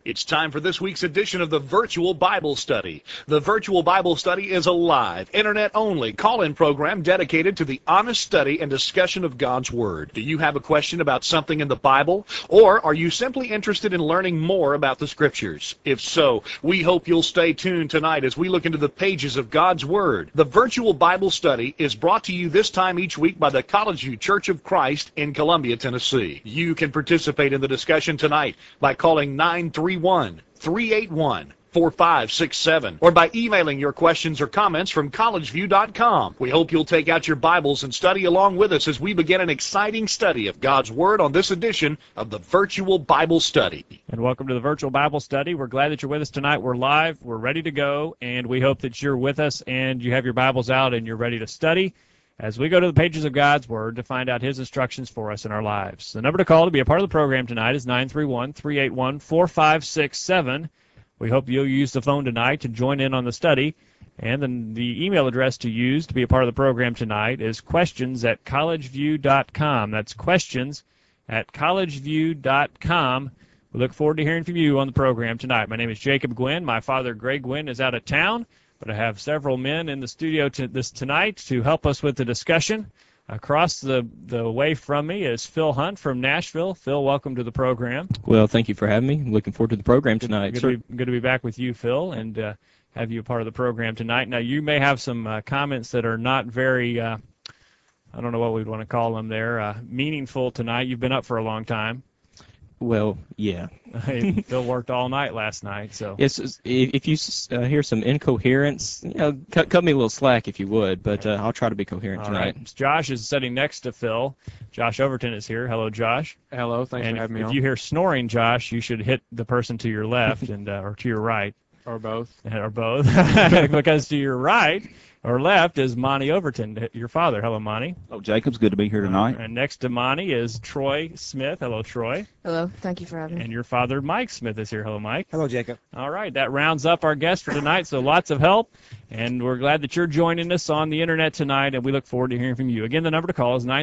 It's time for this week's edition of the Virtual Bible Study. The Virtual Bible Study is a live, internet-only call-in program dedicated to the honest study and discussion of God's Word. Do you have a question about something in the Bible? Or are you simply interested in learning more about the Scriptures? If so, we hope you'll stay tuned tonight as we look into the pages of God's Word. The Virtual Bible Study is brought to you this time each week by the College View Church of Christ in Columbia, Tennessee. You can participate in the discussion tonight by calling 931-381-4567 or by emailing your questions or comments from collegeview.com. We hope you'll take out your Bibles and study along with us as we begin an exciting study of God's Word on this edition of the Virtual Bible Study. And welcome to the Virtual Bible Study. We're glad that you're with us tonight. We're live, we're ready to go, and we hope that you're with us and you have your Bibles out and you're ready to study as we go to the pages of God's Word to find out His instructions for us in our lives. The number to call to be a part of the program tonight is 931-381-4567. We hope you'll use the phone tonight to join in on the study. And then the email address to use to be a part of the program tonight is questions@collegeview.com. That's questions@collegeview.com. We look forward to hearing from you on the program tonight. My name is Jacob Gwynn. My father, Greg Gwynn, is out of town, but I have several men in the studio tonight to help us with the discussion. Across the way from me is Phil Hunt from Nashville. Phil, welcome to the program. Well, thank you for having me. I'm looking forward to the program tonight. Good to be back with you, Phil, and have you a part of the program tonight. Now, you may have some comments that are not very, I don't know what we'd want to call them there, meaningful tonight. You've been up for a long time. Well, yeah. Phil worked all night last night, so. Yes, if you hear some incoherence, cut me a little slack if you would, but I'll try to be coherent tonight. Right. Josh is sitting next to Phil. Josh Overton is here. Hello, Josh. Hello, thanks for having me on. If you hear snoring, Josh, you should hit the person to your left and or to your right. Or both. Or both, because to your right or left is Monty Overton, your father. Hello, Monty. Oh, Jacob's good to be here tonight. And next to Monty is Troy Smith. Hello, Troy. Hello, thank you for having me. And your father, Mike Smith, is here. Hello, Mike. Hello, Jacob. All right, that rounds up our guests for tonight, so lots of help. And we're glad that you're joining us on the internet tonight, and we look forward to hearing from you. Again, the number to call is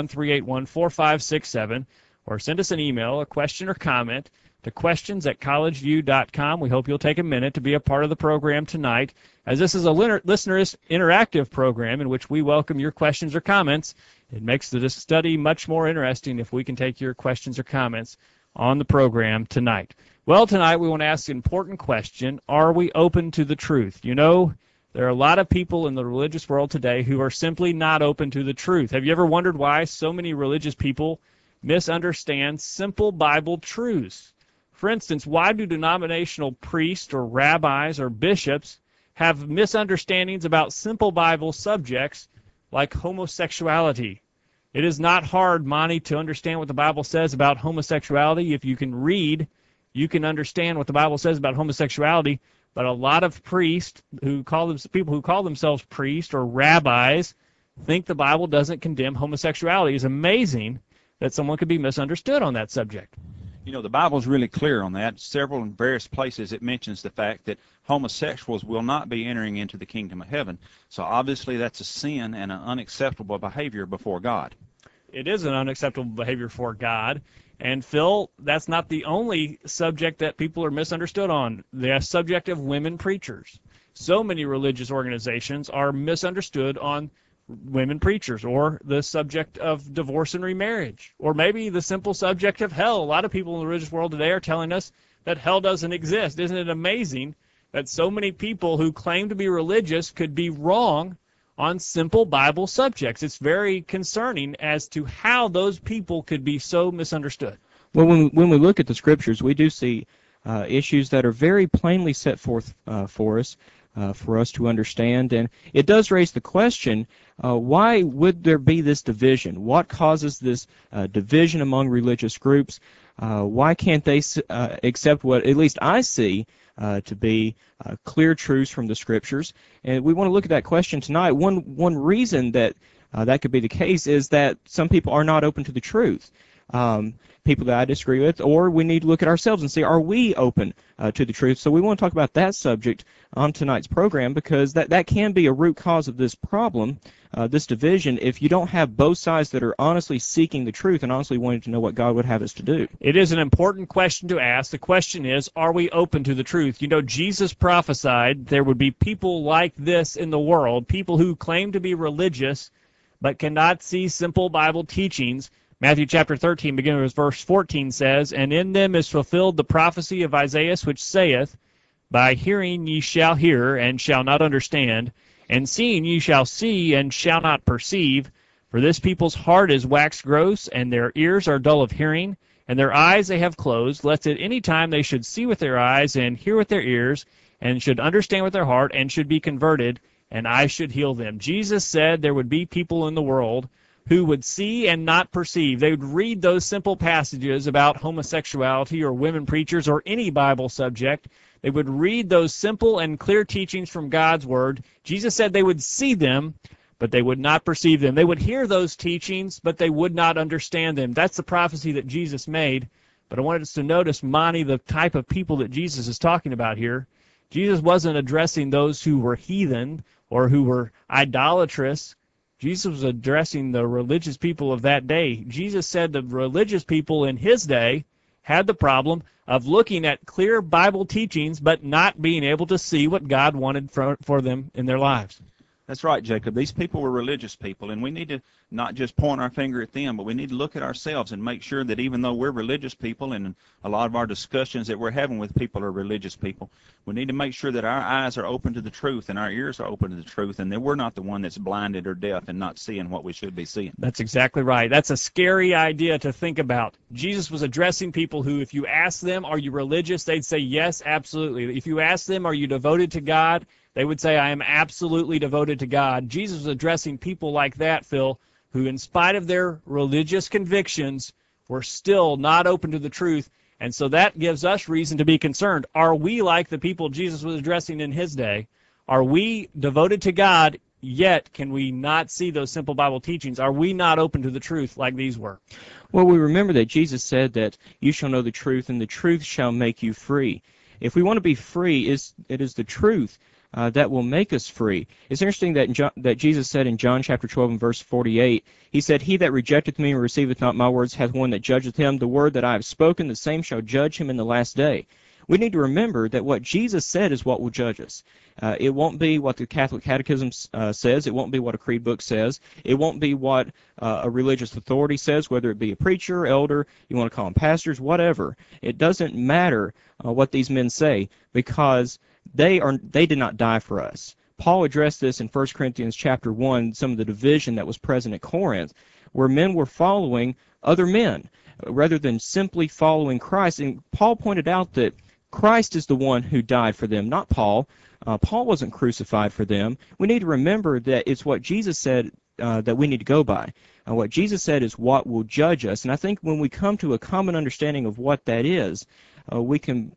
931-381-4567, or send us an email, a question or comment, to questions@collegeview.com. We hope you'll take a minute to be a part of the program tonight, as this is a listener interactive program in which we welcome your questions or comments. It makes the study much more interesting if we can take your questions or comments on the program tonight. Well, tonight we want to ask an important question: are we open to the truth? You know, there are a lot of people in the religious world today who are simply not open to the truth. Have you ever wondered why so many religious people misunderstand simple Bible truths? For instance, why do denominational priests or rabbis or bishops have misunderstandings about simple Bible subjects like homosexuality? It is not hard, Monty, to understand what the Bible says about homosexuality. If you can read, you can understand what the Bible says about homosexuality. But a lot of priests people who call themselves priests or rabbis think the Bible doesn't condemn homosexuality. It's amazing that someone could be misunderstood on that subject. You know, the Bible's really clear on that. Several in various places it mentions the fact that homosexuals will not be entering into the kingdom of heaven. So obviously that's a sin and an unacceptable behavior before God. It is an unacceptable behavior for God. And Phil, that's not the only subject that people are misunderstood on. The subject of women preachers. So many religious organizations are misunderstood on women preachers, or the subject of divorce and remarriage, or maybe the simple subject of hell. A lot of people in the religious world today are telling us that hell doesn't exist. Isn't it amazing that so many people who claim to be religious could be wrong on simple Bible subjects? It's very concerning as to how those people could be so misunderstood. Well, when we look at the Scriptures, we do see issues that are very plainly set forth for us to understand. And it does raise the question, why would there be this division? What causes this division among religious groups? Why can't they accept what at least I see to be clear truths from the Scriptures? And we want to look at that question tonight. One reason that that could be the case is that some people are not open to the truth. people that I disagree with, or we need to look at ourselves and see, are we open to the truth? So we want to talk about that subject on tonight's program, because that can be a root cause of this problem, this division, if you don't have both sides that are honestly seeking the truth and honestly wanting to know what God would have us to do. It is an important question to ask. The question is, are we open to the truth? You know, Jesus prophesied there would be people like this in the world, people who claim to be religious but cannot see simple Bible teachings. Matthew chapter 13, beginning with verse 14, says, "And in them is fulfilled the prophecy of Isaiah, which saith, By hearing ye shall hear, and shall not understand, and seeing ye shall see, and shall not perceive. For this people's heart is waxed gross, and their ears are dull of hearing, and their eyes they have closed, lest at any time they should see with their eyes, and hear with their ears, and should understand with their heart, and should be converted, and I should heal them." Jesus said there would be people in the world who would see and not perceive. They would read those simple passages about homosexuality or women preachers or any Bible subject. They would read those simple and clear teachings from God's Word. Jesus said they would see them, but they would not perceive them. They would hear those teachings, but they would not understand them. That's the prophecy that Jesus made. But I wanted us to notice, Monty, the type of people that Jesus is talking about here. Jesus wasn't addressing those who were heathen or who were idolatrous. Jesus was addressing the religious people of that day. Jesus said the religious people in his day had the problem of looking at clear Bible teachings but not being able to see what God wanted for them in their lives. That's right, Jacob. These people were religious people, and we need to not just point our finger at them, but we need to look at ourselves and make sure that even though we're religious people, and a lot of our discussions that we're having with people are religious people, we need to make sure that our eyes are open to the truth and our ears are open to the truth, and that we're not the one that's blinded or deaf and not seeing what we should be seeing. That's exactly right. That's a scary idea to think about. Jesus was addressing people who, if you ask them, are you religious? They'd say, yes, absolutely. If you ask them, are you devoted to God? They would say, I am absolutely devoted to God. Jesus was addressing people like that, Phil, who in spite of their religious convictions were still not open to the truth. And so that gives us reason to be concerned. Are we like the people Jesus was addressing in his day? Are we devoted to God, yet can we not see those simple Bible teachings? Are we not open to the truth like these were? Well, we remember that Jesus said that you shall know the truth, and the truth shall make you free. If we want to be free, it is the truth that will make us free. It's interesting that Jesus said in John chapter 12 and verse 48, he said, "He that rejecteth me and receiveth not my words hath one that judgeth him. The word that I have spoken, the same shall judge him in the last day." We need to remember that what Jesus said is what will judge us. It won't be what the Catholic Catechism says. It won't be what a creed book says. It won't be what a religious authority says, whether it be a preacher, elder, you want to call them pastors, whatever. It doesn't matter what these men say, because they did not die for us. Paul addressed this in 1 Corinthians chapter 1, some of the division that was present at Corinth, where men were following other men rather than simply following Christ. And Paul pointed out that Christ is the one who died for them, not Paul. Paul wasn't crucified for them. We need to remember that it's what Jesus said that we need to go by. What Jesus said is what will judge us. And I think when we come to a common understanding of what that is, we can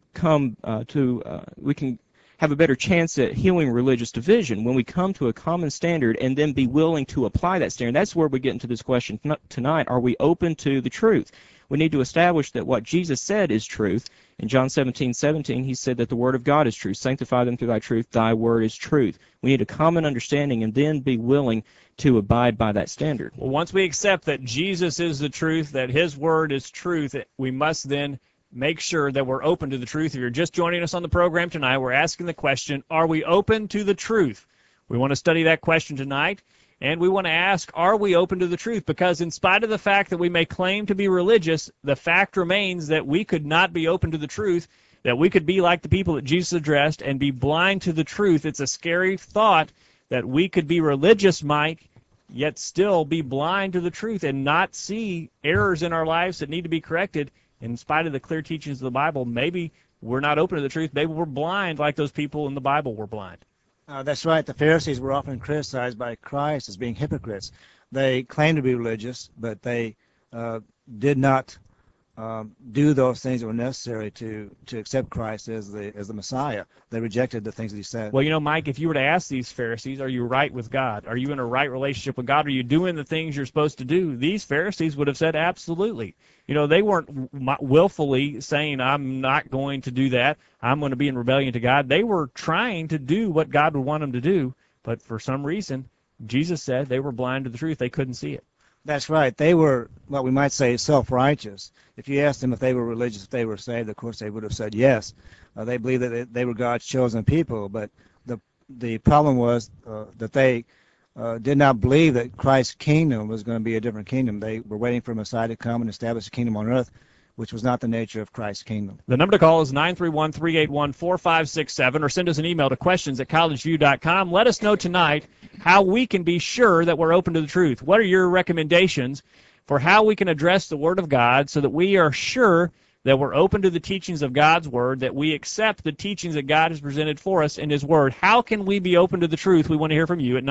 have a better chance at healing religious division when we come to a common standard and then be willing to apply that standard. That's where we get into this question tonight. Are we open to the truth? We need to establish that what Jesus said is truth. In John 17:17, he said that the word of God is truth. Sanctify them through thy truth. Thy word is truth. We need a common understanding and then be willing to abide by that standard. Well, once we accept that Jesus is the truth, that his word is truth, we must then make sure that we're open to the truth. If you're just joining us on the program tonight, we're asking the question, are we open to the truth? We want to study that question tonight, and we want to ask, are we open to the truth? Because in spite of the fact that we may claim to be religious, the fact remains that we could not be open to the truth, that we could be like the people that Jesus addressed and be blind to the truth. It's a scary thought that we could be religious, Mike, yet still be blind to the truth and not see errors in our lives that need to be corrected. In spite of the clear teachings of the Bible, maybe we're not open to the truth. Maybe we're blind like those people in the Bible were blind. That's right. The Pharisees were often criticized by Christ as being hypocrites. They claimed to be religious, but they did not do those things that were necessary to accept Christ as the Messiah. They rejected the things that he said. Well, you know, Mike, if you were to ask these Pharisees, are you right with God? Are you in a right relationship with God? Are you doing the things you're supposed to do? These Pharisees would have said absolutely. You know, they weren't willfully saying, I'm not going to do that. I'm going to be in rebellion to God. They were trying to do what God would want them to do, but for some reason, Jesus said they were blind to the truth. They couldn't see it. That's right. They were what we might say self-righteous. If you asked them if they were religious, if they were saved, of course they would have said yes. They believed that they were God's chosen people, but the problem was that they did not believe that Christ's kingdom was going to be a different kingdom. They were waiting for a Messiah to come and establish a kingdom on earth, which was not the nature of Christ's kingdom. The number to call is 931-381-4567, or send us an email to questions@collegeview.com. Let us know tonight how we can be sure that we're open to the truth. What are your recommendations for how we can address the Word of God so that we are sure that we're open to the teachings of God's Word, that we accept the teachings that God has presented for us in His Word? How can we be open to the truth? We want to hear from you at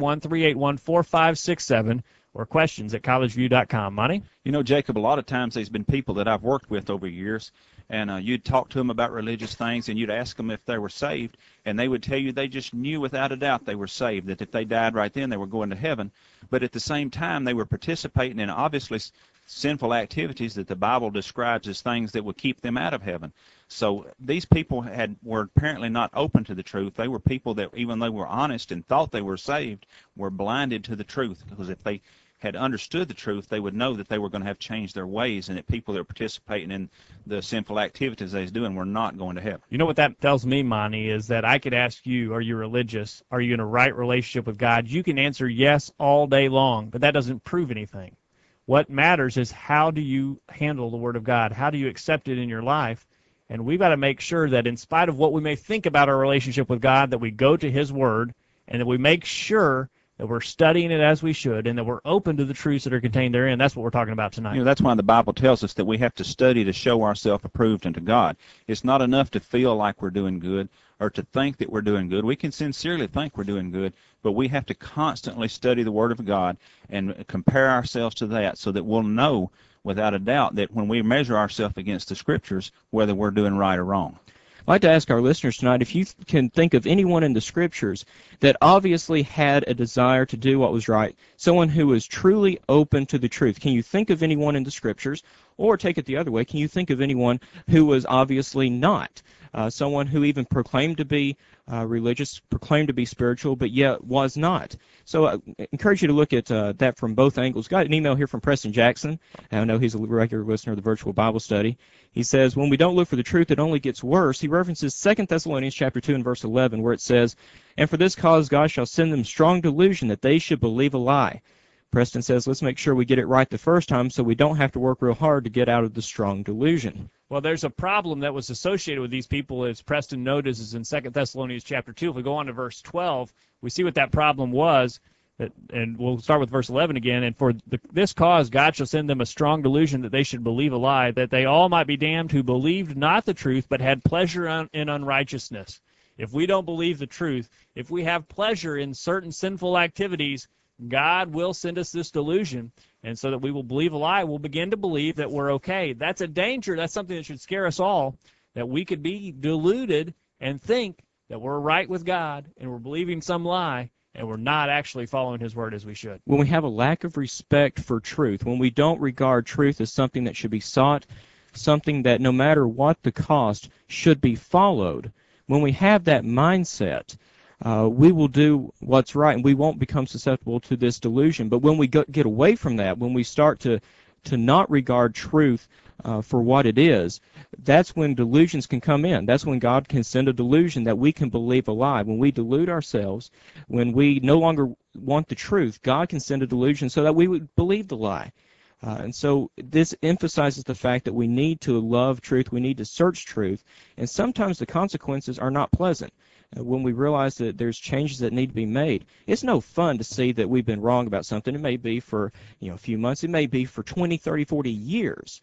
931-381-4567. or questions@collegeview.com. Monty? You know, Jacob, a lot of times there's been people that I've worked with over years, and you'd talk to them about religious things, and you'd ask them if they were saved, and they would tell you they just knew without a doubt they were saved, that if they died right then, they were going to heaven. But at the same time, they were participating in obviously sinful activities that the Bible describes as things that would keep them out of heaven. So these people were apparently not open to the truth. They were people that, even though they were honest and thought they were saved, were blinded to the truth, because if they had understood the truth, they would know that they were going to have changed their ways, and that people that were participating in the sinful activities they was doing were not going to heaven. You know what that tells me, Monty, is that I could ask you, are you religious? Are you in a right relationship with God? You can answer yes all day long, but that doesn't prove anything. What matters is, how do you handle the Word of God? How do you accept it in your life? And we've got to make sure that in spite of what we may think about our relationship with God, that we go to His Word, and that we make sure that we're studying it as we should, and that we're open to the truths that are contained therein. That's what we're talking about tonight. You know, that's why the Bible tells us that we have to study to show ourselves approved unto God. It's not enough to feel like we're doing good or to think that we're doing good. We can sincerely think we're doing good, but we have to constantly study the Word of God and compare ourselves to that, so that we'll know without a doubt that when we measure ourselves against the Scriptures, whether we're doing right or wrong. I'd like to ask our listeners tonight if you can think of anyone in the Scriptures that obviously had a desire to do what was right, someone who was truly open to the truth. Can you think of anyone in the Scriptures? Or take it the other way, can you think of anyone who was obviously not? Someone who even proclaimed to be religious, proclaimed to be spiritual, but yet was not. So I encourage you to look at that from both angles. Got an email here from Preston Jackson. I know he's a regular listener of the Virtual Bible Study. He says, when we don't look for the truth, it only gets worse. He references 2 Thessalonians chapter 2 and verse 11, where it says, and for this cause God shall send them strong delusion, that they should believe a lie. Preston says, let's make sure we get it right the first time so we don't have to work real hard to get out of the strong delusion. Well, there's a problem that was associated with these people, as Preston notices in 2 Thessalonians chapter 2. If we go on to verse 12, we see what that problem was. And we'll start with verse 11 again. And for this cause God shall send them a strong delusion, that they should believe a lie, that they all might be damned who believed not the truth, but had pleasure in unrighteousness. If we don't believe the truth, if we have pleasure in certain sinful activities, God will send us this delusion, and so that we will believe a lie, we'll begin to believe that we're okay. That's a danger. That's something that should scare us all, that we could be deluded and think that we're right with God, and we're believing some lie, and we're not actually following His Word as we should. When we have a lack of respect for truth, when we don't regard truth as something that should be sought, something that no matter what the cost should be followed, when we have that mindset, we will do what's right, and we won't become susceptible to this delusion. But when we get away from that, when we start to not regard truth for what it is, that's when delusions can come in. That's when God can send a delusion that we can believe a lie. When we delude ourselves, when we no longer want the truth, God can send a delusion so that we would believe the lie. And so this emphasizes the fact that we need to love truth, we need to search truth, and sometimes the consequences are not pleasant. When we realize that there's changes that need to be made, it's no fun to see that we've been wrong about something. It may be for a few months, it may be for 20, 30, 40 years.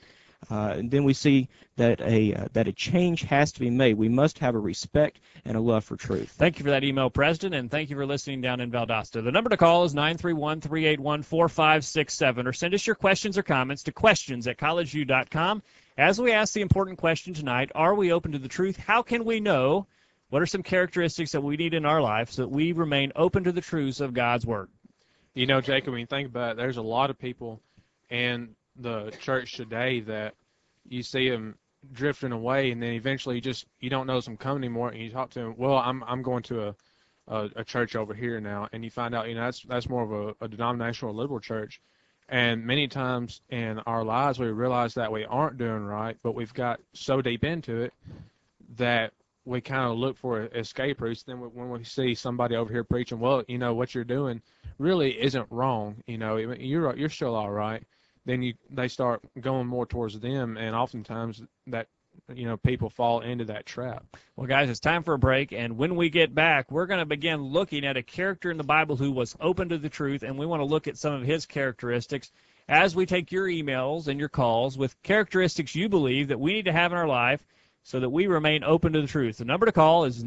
And then we see that a change has to be made. We must have a respect and a love for truth. Thank you for that email, Preston, and thank you for listening down in Valdosta. The number to call is 931-381-4567, or send us your questions or comments to questions@collegeview.com. As we ask the important question tonight, are we open to the truth? How can we know? What are some characteristics that we need in our life so that we remain open to the truths of God's Word? You know, Jacob, when you think about it, there's a lot of people in the church today that you see them drifting away, and then eventually you don't know them come anymore, and you talk to them, well, I'm going to a church over here now, and you find out, that's more of a denominational liberal church. And many times in our lives we realize that we aren't doing right, but we've got so deep into it that we kind of look for escape routes. Then when we see somebody over here preaching, well, what you're doing really isn't wrong, you're still all right, then they start going more towards them, and oftentimes that people fall into that trap. Well, guys, it's time for a break, and when we get back, we're going to begin looking at a character in the Bible who was open to the truth, and we want to look at some of his characteristics as we take your emails and your calls with characteristics you believe that we need to have in our life so that we remain open to the truth. The number to call is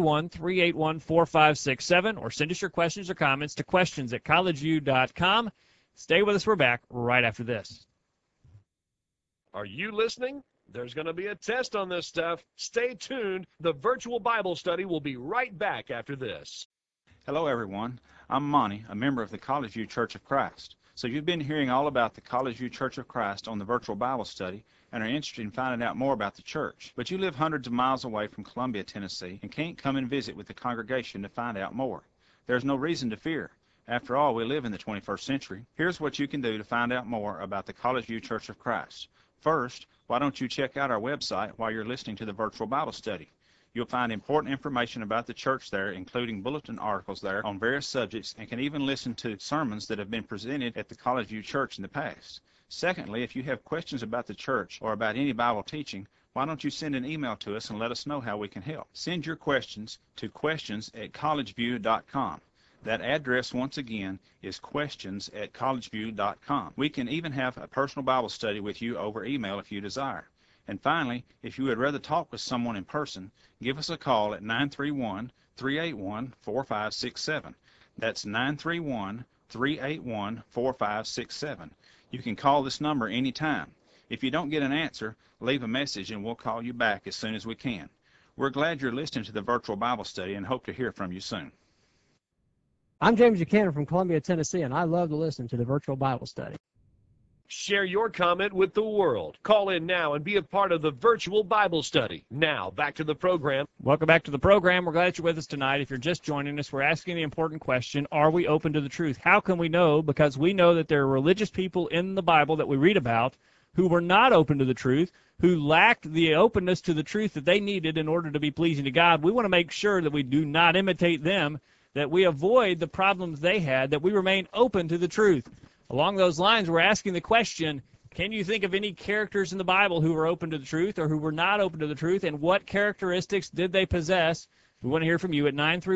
931-381-4567, or send us your questions or comments to questions@collegeview.com. Stay with us. We're back right after this. Are you listening? There's going to be a test on this stuff. Stay tuned. The virtual Bible study will be right back after this. Hello, everyone. I'm Monty, a member of the College View Church of Christ. So you've been hearing all about the College View Church of Christ on the virtual Bible study and are interested in finding out more about the church. But you live hundreds of miles away from Columbia, Tennessee, and can't come and visit with the congregation to find out more. There's no reason to fear. After all, we live in the 21st century. Here's what you can do to find out more about the College View Church of Christ. First, why don't you check out our website while you're listening to the virtual Bible study? You'll find important information about the church there, including bulletin articles there on various subjects, and can even listen to sermons that have been presented at the College View Church in the past. Secondly, if you have questions about the church or about any Bible teaching, why don't you send an email to us and let us know how we can help? Send your questions to questions@collegeview.com. That address, once again, is questions@collegeview.com. We can even have a personal Bible study with you over email if you desire. And finally, if you would rather talk with someone in person, give us a call at 931-381-4567. That's 931-381-4567. You can call this number anytime. If you don't get an answer, leave a message and we'll call you back as soon as we can. We're glad you're listening to the virtual Bible study and hope to hear from you soon. I'm James Buchanan from Columbia, Tennessee, and I love to listen to the virtual Bible study. Share your comment with the world. Call in now and be a part of the virtual Bible study. Now, back to the program. Welcome back to the program. We're glad you're with us tonight. If you're just joining us, we're asking the important question, are we open to the truth? How can we know? Because we know that there are religious people in the Bible that we read about who were not open to the truth, who lacked the openness to the truth that they needed in order to be pleasing to God. We want to make sure that we do not imitate them, that we avoid the problems they had, that we remain open to the truth. Along those lines, we're asking the question, can you think of any characters in the Bible who were open to the truth or who were not open to the truth, and what characteristics did they possess? We want to hear from you at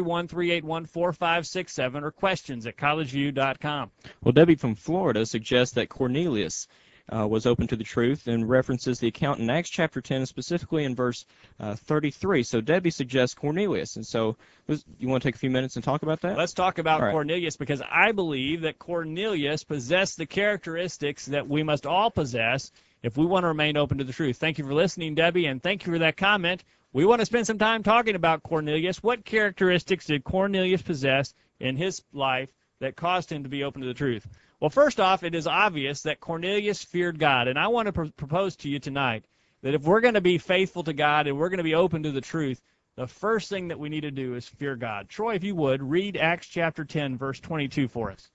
931-381-4567 or questions@collegeview.com. Well, Debbie from Florida suggests that Cornelius was open to the truth and references the account in Acts chapter 10, specifically in verse 33. So Debbie suggests Cornelius. And so you want to take a few minutes and talk about that? Let's talk about All right. Cornelius, because I believe that Cornelius possessed the characteristics that we must all possess if we want to remain open to the truth. Thank you for listening, Debbie, and thank you for that comment. We want to spend some time talking about Cornelius. What characteristics did Cornelius possess in his life that caused him to be open to the truth? Well, first off, it is obvious that Cornelius feared God, and I want to propose to you tonight that if we're going to be faithful to God and we're going to be open to the truth, the first thing that we need to do is fear God. Troy, if you would, read Acts chapter 10, verse 22 for us.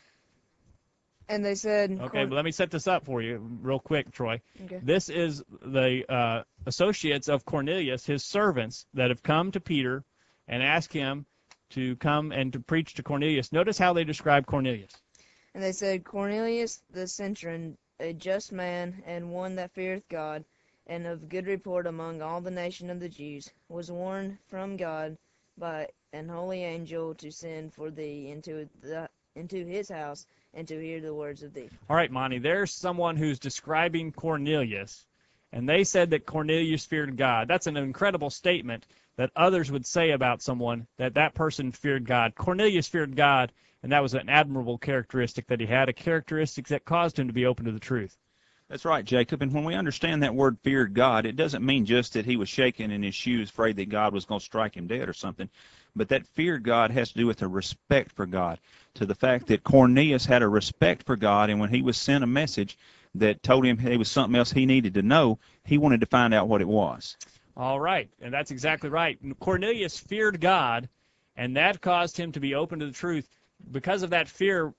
And they said... Okay, but let me set this up for you real quick, Troy. Okay. This is the associates of Cornelius, his servants, that have come to Peter and asked him to come and to preach to Cornelius. Notice how they describe Cornelius. And they said, Cornelius the centurion, a just man, and one that feareth God, and of good report among all the nation of the Jews, was warned from God by an holy angel to send for thee into into his house, and to hear the words of thee. All right, Monty, there's someone who's describing Cornelius, and they said that Cornelius feared God. That's an incredible statement that others would say about someone, that that person feared God. Cornelius feared God, and that was an admirable characteristic that he had, a characteristic that caused him to be open to the truth. That's right, Jacob. And when we understand that word feared God, it doesn't mean just that he was shaking in his shoes, afraid that God was going to strike him dead or something. But that feared God has to do with a respect for God, to the fact that Cornelius had a respect for God, and when he was sent a message that told him there was something else he needed to know, he wanted to find out what it was. All right, and that's exactly right. Cornelius feared God, and that caused him to be open to the truth. Because of that fear,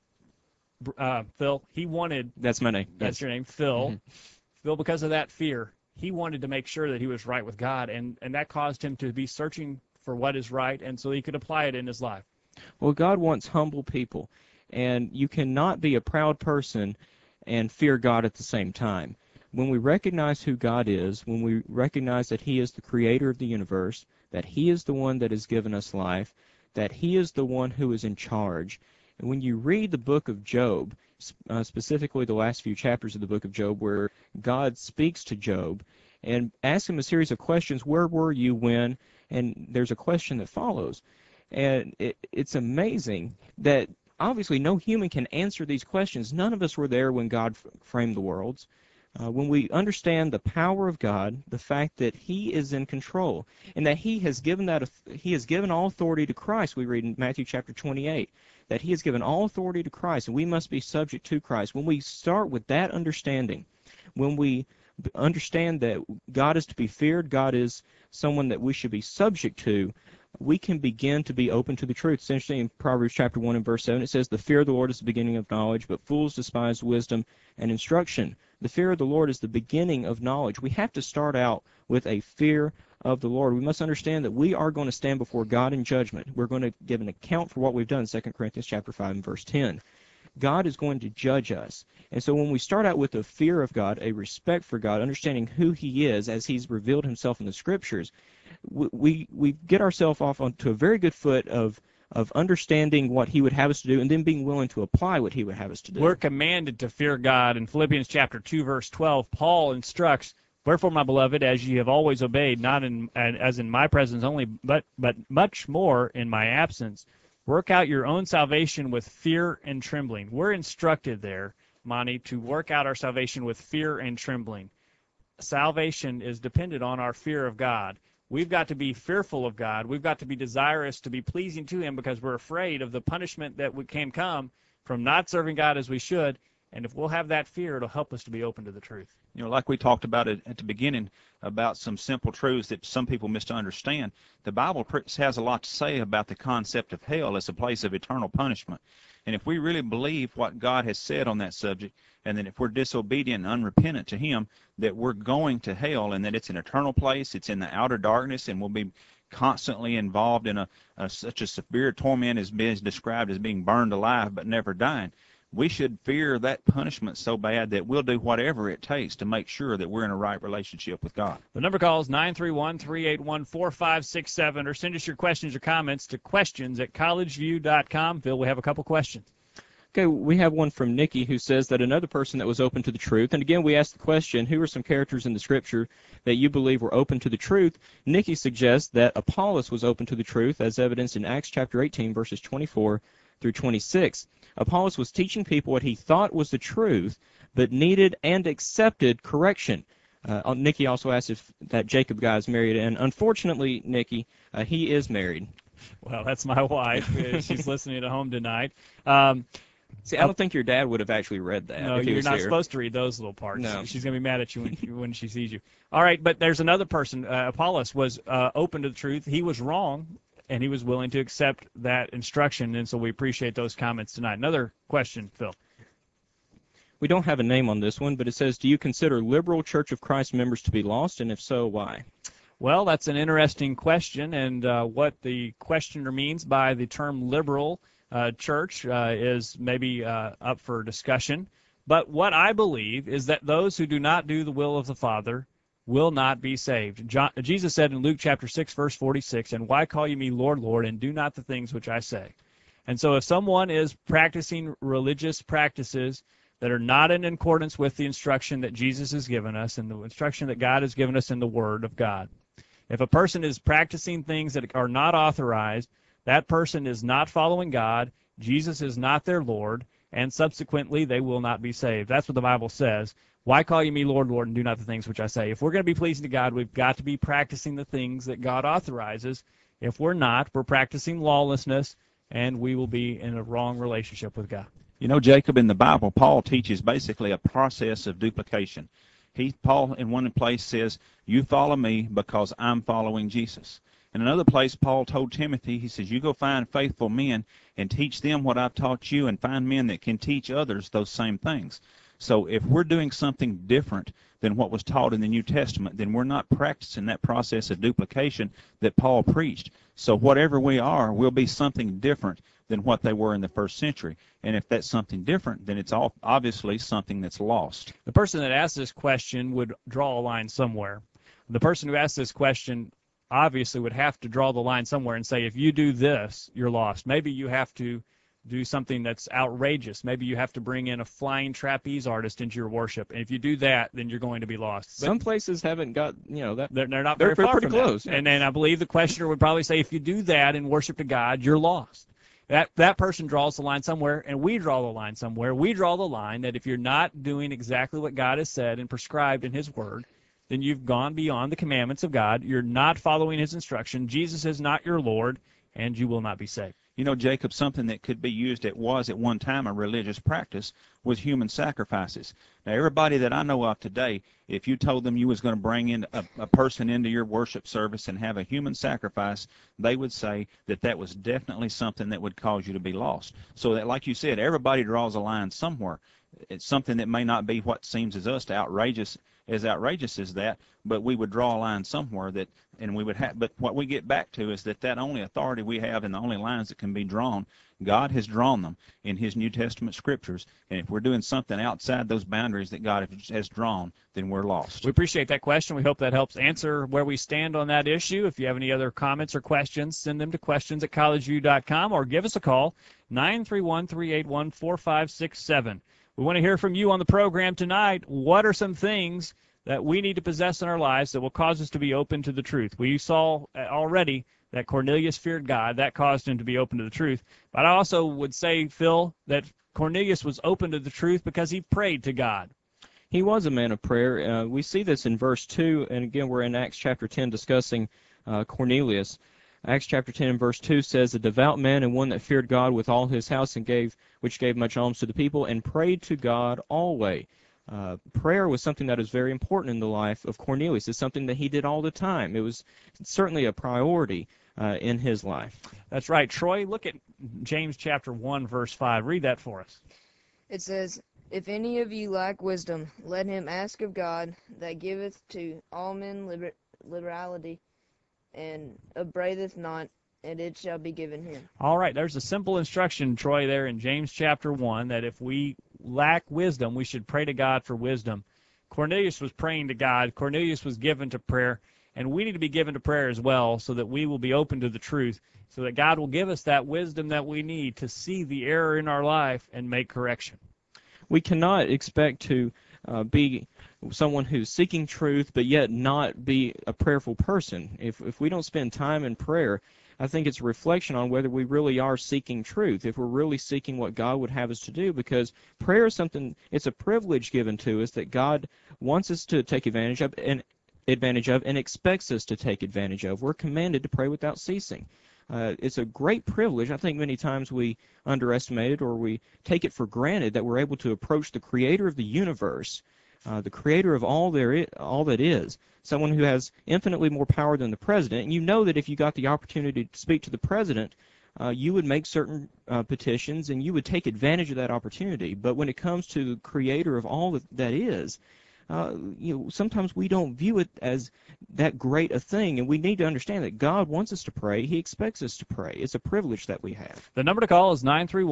Phil, he wanted... That's my name. That's your name, Phil. Mm-hmm. Phil, because of that fear, he wanted to make sure that he was right with God, and that caused him to be searching for what is right, and so he could apply it in his life. Well, God wants humble people, and you cannot be a proud person and fear God at the same time. When we recognize who God is, when we recognize that He is the creator of the universe, that He is the one that has given us life, that He is the one who is in charge, and when you read the book of Job, specifically the last few chapters of the book of Job, where God speaks to Job and asks him a series of questions, where were you when? And there's a question that follows. And it's amazing that obviously no human can answer these questions. None of us were there when God framed the worlds. When we understand the power of God, the fact that He is in control, and that He has given all authority to Christ, we read in Matthew chapter 28, that He has given all authority to Christ, and we must be subject to Christ. When we start with that understanding, when we understand that God is to be feared, God is someone that we should be subject to, we can begin to be open to the truth. It's interesting, in Proverbs chapter 1 and verse 7, it says, "The fear of the Lord is the beginning of knowledge, but fools despise wisdom and instruction." The fear of the Lord is the beginning of knowledge. We have to start out with a fear of the Lord. We must understand that we are going to stand before God in judgment. We're going to give an account for what we've done, 2 Corinthians chapter 5 and verse 10. God is going to judge us. And so when we start out with a fear of God, a respect for God, understanding who He is as He's revealed Himself in the Scriptures, we get ourselves off onto a very good foot of understanding what He would have us to do and then being willing to apply what He would have us to do. We're commanded to fear God. In Philippians chapter 2, verse 12, Paul instructs, "Wherefore, my beloved, as ye have always obeyed, not as in my presence only, but much more in my absence, work out your own salvation with fear and trembling." We're instructed there, Monty, to work out our salvation with fear and trembling. Salvation is dependent on our fear of God. We've got to be fearful of God. We've got to be desirous to be pleasing to Him because we're afraid of the punishment that can come from not serving God as we should. And if we'll have that fear, it'll help us to be open to the truth. You know, like we talked about it at the beginning about some simple truths that some people misunderstand, the Bible has a lot to say about the concept of hell as a place of eternal punishment. And if we really believe what God has said on that subject, and that if we're disobedient and unrepentant to Him, that we're going to hell and that it's an eternal place, it's in the outer darkness, and we'll be constantly involved in such a severe torment as being described as being burned alive but never dying, we should fear that punishment so bad that we'll do whatever it takes to make sure that we're in a right relationship with God. The number calls 931-381-4567, or send us your questions or comments to questions@collegeview.com. Phil, we have a couple questions. Okay, we have one from Nikki who says that another person that was open to the truth, and again we asked the question, who are some characters in the Scripture that you believe were open to the truth? Nikki suggests that Apollos was open to the truth, as evidenced in Acts chapter 18, verses 24 through 26. Apollos was teaching people what he thought was the truth, but needed and accepted correction. Nikki also asked if that Jacob guy is married, and unfortunately, Nikki, he is married. Well, that's my wife. She's listening at home tonight. See, I don't think your dad would have actually read that. No, if he you're was not here. supposed to read those little parts. No. She's going to be mad at you when she sees you. All right, but there's another person. Apollos was open to the truth. He was wrong, and he was willing to accept that instruction, and so we appreciate those comments tonight. Another question, Phil. We don't have a name on this one, but it says, do you consider liberal Church of Christ members to be lost, and if so, why? Well, that's an interesting question, and what the questioner means by the term liberal church is maybe up for discussion. But what I believe is that those who do not do the will of the Father will not be saved. Jesus said in Luke chapter 6, verse 46, "And why call you me Lord, Lord, and do not the things which I say?" And so if someone is practicing religious practices that are not in accordance with the instruction that Jesus has given us and the instruction that God has given us in the Word of God, if a person is practicing things that are not authorized, that person is not following God, Jesus is not their Lord, and subsequently they will not be saved. That's what the Bible says. Why call you me Lord, Lord, and do not the things which I say? If we're going to be pleasing to God, we've got to be practicing the things that God authorizes. If we're not, we're practicing lawlessness, and we will be in a wrong relationship with God. You know, Jacob, in the Bible, Paul teaches basically a process of duplication. Paul, in one place, says, you follow me because I'm following Jesus. In another place, Paul told Timothy, he says, you go find faithful men and teach them what I've taught you, and find men that can teach others those same things. So if we're doing something different than what was taught in the New Testament, then we're not practicing that process of duplication that Paul preached. So whatever we are, we'll be something different than what they were in the first century. And if that's something different, then it's obviously something that's lost. The person that asked this question would draw a line somewhere. The person who asked this question obviously would have to draw the line somewhere and say, if you do this, you're lost. Maybe you have to do something that's outrageous. Maybe you have to bring in a flying trapeze artist into your worship. And if you do that, then you're going to be lost. But some places haven't got, that they're not very far pretty from close. That. And then I believe the questioner would probably say, if you do that in worship to God, you're lost. That person draws the line somewhere, and we draw the line somewhere. We draw the line that if you're not doing exactly what God has said and prescribed in His Word, then you've gone beyond the commandments of God. You're not following His instruction. Jesus is not your Lord, and you will not be saved. You know, Jacob, something that could be used, it was at one time a religious practice, was human sacrifices. Now, everybody that I know of today, if you told them you was going to bring in a person into your worship service and have a human sacrifice, they would say that that was definitely something that would cause you to be lost. So that, like you said, everybody draws a line somewhere. It's something that may not be what seems as us to outrageous as that, but we would draw a line somewhere that, and we would have. But what we get back to is that only authority we have and the only lines that can be drawn, God has drawn them in His New Testament scriptures. And if we're doing something outside those boundaries that God has drawn, then we're lost. We appreciate that question. We hope that helps answer where we stand on that issue. If you have any other comments or questions, send them to questions@collegeview.com or give us a call, 931-381-4567. We want to hear from you on the program tonight. What are some things that we need to possess in our lives that will cause us to be open to the truth? We saw already that Cornelius feared God. That caused him to be open to the truth. But I also would say, Phil, that Cornelius was open to the truth because he prayed to God. He was a man of prayer. We see this in verse 2, and again, we're in Acts chapter 10 discussing Cornelius. Acts chapter 10 and verse 2 says, a devout man and one that feared God with all his house and gave much alms to the people and prayed to God always. Prayer was something that is very important in the life of Cornelius. It's something that he did all the time. It was certainly a priority in his life. That's right. Troy, look at James chapter 1, verse 5. Read that for us. It says, if any of you lack wisdom, let him ask of God, that giveth to all men liberality, and upbraideth not, and it shall be given him. All right, there's a simple instruction, Troy, there in James chapter 1, that if we lack wisdom, we should pray to God for wisdom. Cornelius was praying to God. Cornelius was given to prayer, and we need to be given to prayer as well so that we will be open to the truth, so that God will give us that wisdom that we need to see the error in our life and make correction. We cannot expect to be someone who's seeking truth but yet not be a prayerful person. If we don't spend time in prayer, I think it's a reflection on whether we really are seeking truth, if we're really seeking what God would have us to do, because prayer is something, it's a privilege given to us that God wants us to take advantage of and expects us to take advantage of. We're commanded to pray without ceasing. It's a great privilege. I think many times we underestimate it or we take it for granted that we're able to approach the creator of the universe, the creator of all that is, someone who has infinitely more power than the president. And you know that if you got the opportunity to speak to the president, you would make certain petitions and you would take advantage of that opportunity. But when it comes to the creator of all that is, sometimes we don't view it as that great a thing, and we need to understand that God wants us to pray. He expects us to pray. It's a privilege that we have. The number to call is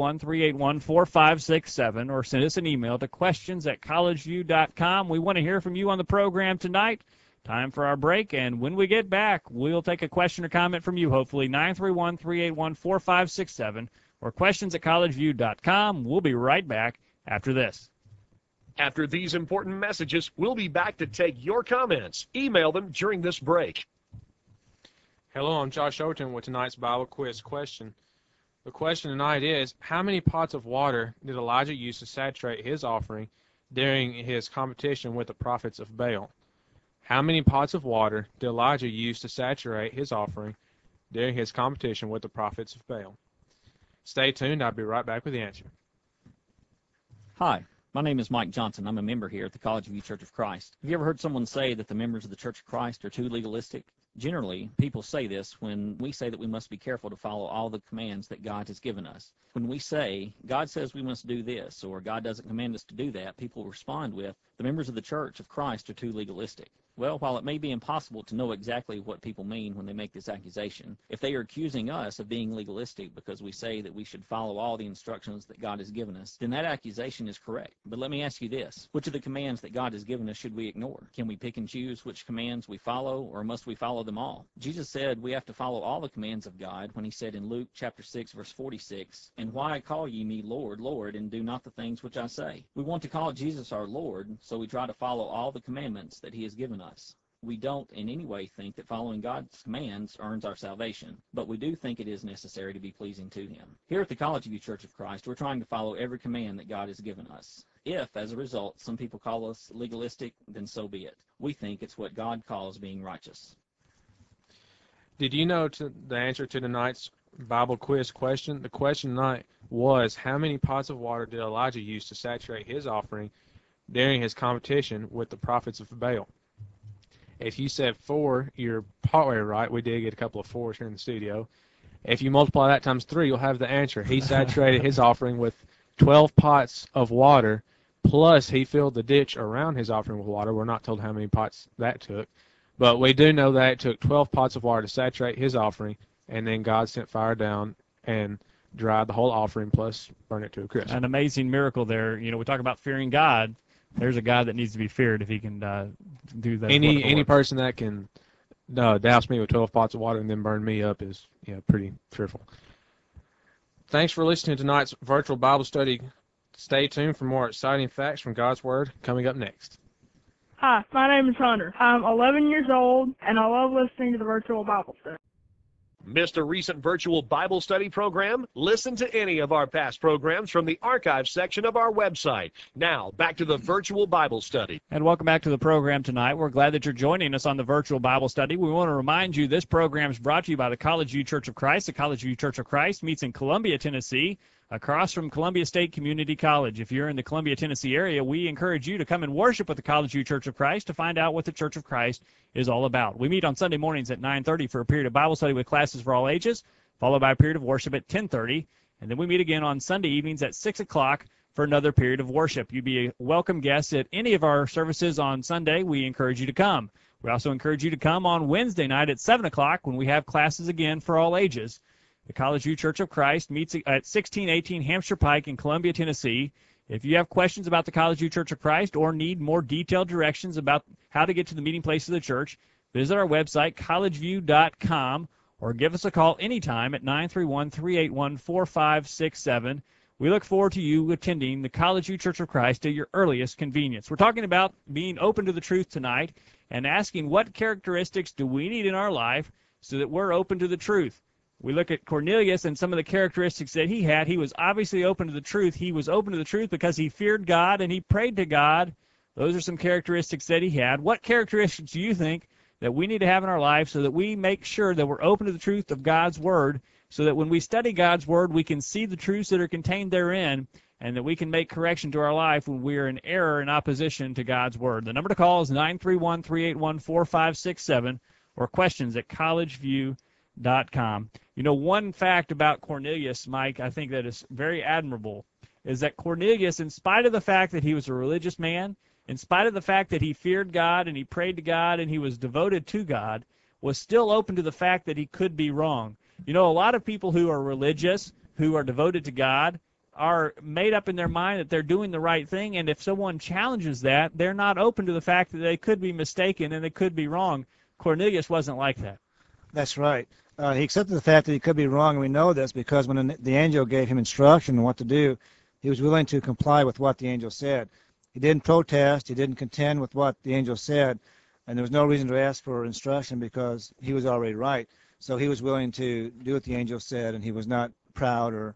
931-381-4567, or send us an email to questions@collegeview.com. We want to hear from you on the program tonight. Time for our break, and when we get back, we'll take a question or comment from you, hopefully. 931-381-4567. or questions@collegeview.com. We'll be right back after this. After these important messages, we'll be back to take your comments. Email them during this break. Hello, I'm Josh Overton with tonight's Bible quiz question. The question tonight is, how many pots of water did Elijah use to saturate his offering during his competition with the prophets of Baal? How many pots of water did Elijah use to saturate his offering during his competition with the prophets of Baal? Stay tuned. I'll be right back with the answer. Hi, my name is Mike Johnson. I'm a member here at the College View Church of Christ. Have you ever heard someone say that the members of the Church of Christ are too legalistic? Generally, people say this when we say that we must be careful to follow all the commands that God has given us. When we say, God says we must do this, or God doesn't command us to do that, people respond with, the members of the Church of Christ are too legalistic. Well, while it may be impossible to know exactly what people mean when they make this accusation, if they are accusing us of being legalistic because we say that we should follow all the instructions that God has given us, then that accusation is correct. But let me ask you this. Which of the commands that God has given us should we ignore? Can we pick and choose which commands we follow, or must we follow them all? Jesus said we have to follow all the commands of God when he said in Luke chapter 6, verse 46, "And why call ye me Lord, Lord, and do not the things which I say?" We want to call Jesus our Lord, so we try to follow all the commandments that he has given us. We don't in any way think that following God's commands earns our salvation, but we do think it is necessary to be pleasing to him. Here at the College View Church of Christ, we're trying to follow every command that God has given us. If, as a result, some people call us legalistic, then so be it. We think it's what God calls being righteous. Did you know the answer to tonight's Bible quiz question? The question tonight was, how many pots of water did Elijah use to saturate his offering during his competition with the prophets of Baal? If you said 4, you're partway right. We did get a couple of 4s here in the studio. If you multiply that times 3, you'll have the answer. He saturated his offering with 12 pots of water, plus he filled the ditch around his offering with water. We're not told how many pots that took, but we do know that it took 12 pots of water to saturate his offering, and then God sent fire down and dried the whole offering, plus burned it to a crisp. An amazing miracle there. You know, we talk about fearing God. There's a God that needs to be feared if he can do that. Any person that can douse me with 12 pots of water and then burn me up is pretty fearful. Thanks for listening to tonight's virtual Bible study. Stay tuned for more exciting facts from God's Word coming up next. Hi, my name is Hunter. I'm 11 years old, and I love listening to the virtual Bible study. Missed a recent virtual Bible study program? Listen to any of our past programs from the archive section of our website. Now, back to the virtual Bible study. And welcome back to the program tonight. We're glad that you're joining us on the virtual Bible study. We want to remind you this program is brought to you by the College View Church of Christ. The College View Church of Christ meets in Columbia, Tennessee, across from Columbia State Community College. If you're in the Columbia, Tennessee area, we encourage you to come and worship with the College View Church of Christ to find out what the Church of Christ is all about. We meet on Sunday mornings at 9:30 for a period of Bible study with classes for all ages, followed by a period of worship at 10:30, and then we meet again on Sunday evenings at 6 o'clock for another period of worship. You'd be a welcome guest at any of our services on Sunday. We encourage you to come. We also encourage you to come on Wednesday night at 7 o'clock when we have classes again for all ages. The College View Church of Christ meets at 1618 Hampshire Pike in Columbia, Tennessee. If you have questions about the College View Church of Christ or need more detailed directions about how to get to the meeting place of the church, visit our website, collegeview.com, or give us a call anytime at 931-381-4567. We look forward to you attending the College View Church of Christ at your earliest convenience. We're talking about being open to the truth tonight and asking what characteristics do we need in our life so that we're open to the truth. We look at Cornelius and some of the characteristics that he had. He was obviously open to the truth. He was open to the truth because he feared God and he prayed to God. Those are some characteristics that he had. What characteristics do you think that we need to have in our life so that we make sure that we're open to the truth of God's Word, so that when we study God's Word, we can see the truths that are contained therein, and that we can make correction to our life when we're in error in opposition to God's Word? The number to call is 931-381-4567 or questions at collegeview.com. You know, one fact about Cornelius, Mike, I think that is very admirable, is that Cornelius, in spite of the fact that he was a religious man, in spite of the fact that he feared God and he prayed to God and he was devoted to God, was still open to the fact that he could be wrong. You know, a lot of people who are religious, who are devoted to God, are made up in their mind that they're doing the right thing, and if someone challenges that, they're not open to the fact that they could be mistaken and they could be wrong. Cornelius wasn't like that. That's right. He accepted the fact that he could be wrong, and we know this because when the angel gave him instruction on what to do, he was willing to comply with what the angel said. He didn't protest. He didn't contend with what the angel said, and there was no reason to ask for instruction because he was already right. So he was willing to do what the angel said, and he was not proud or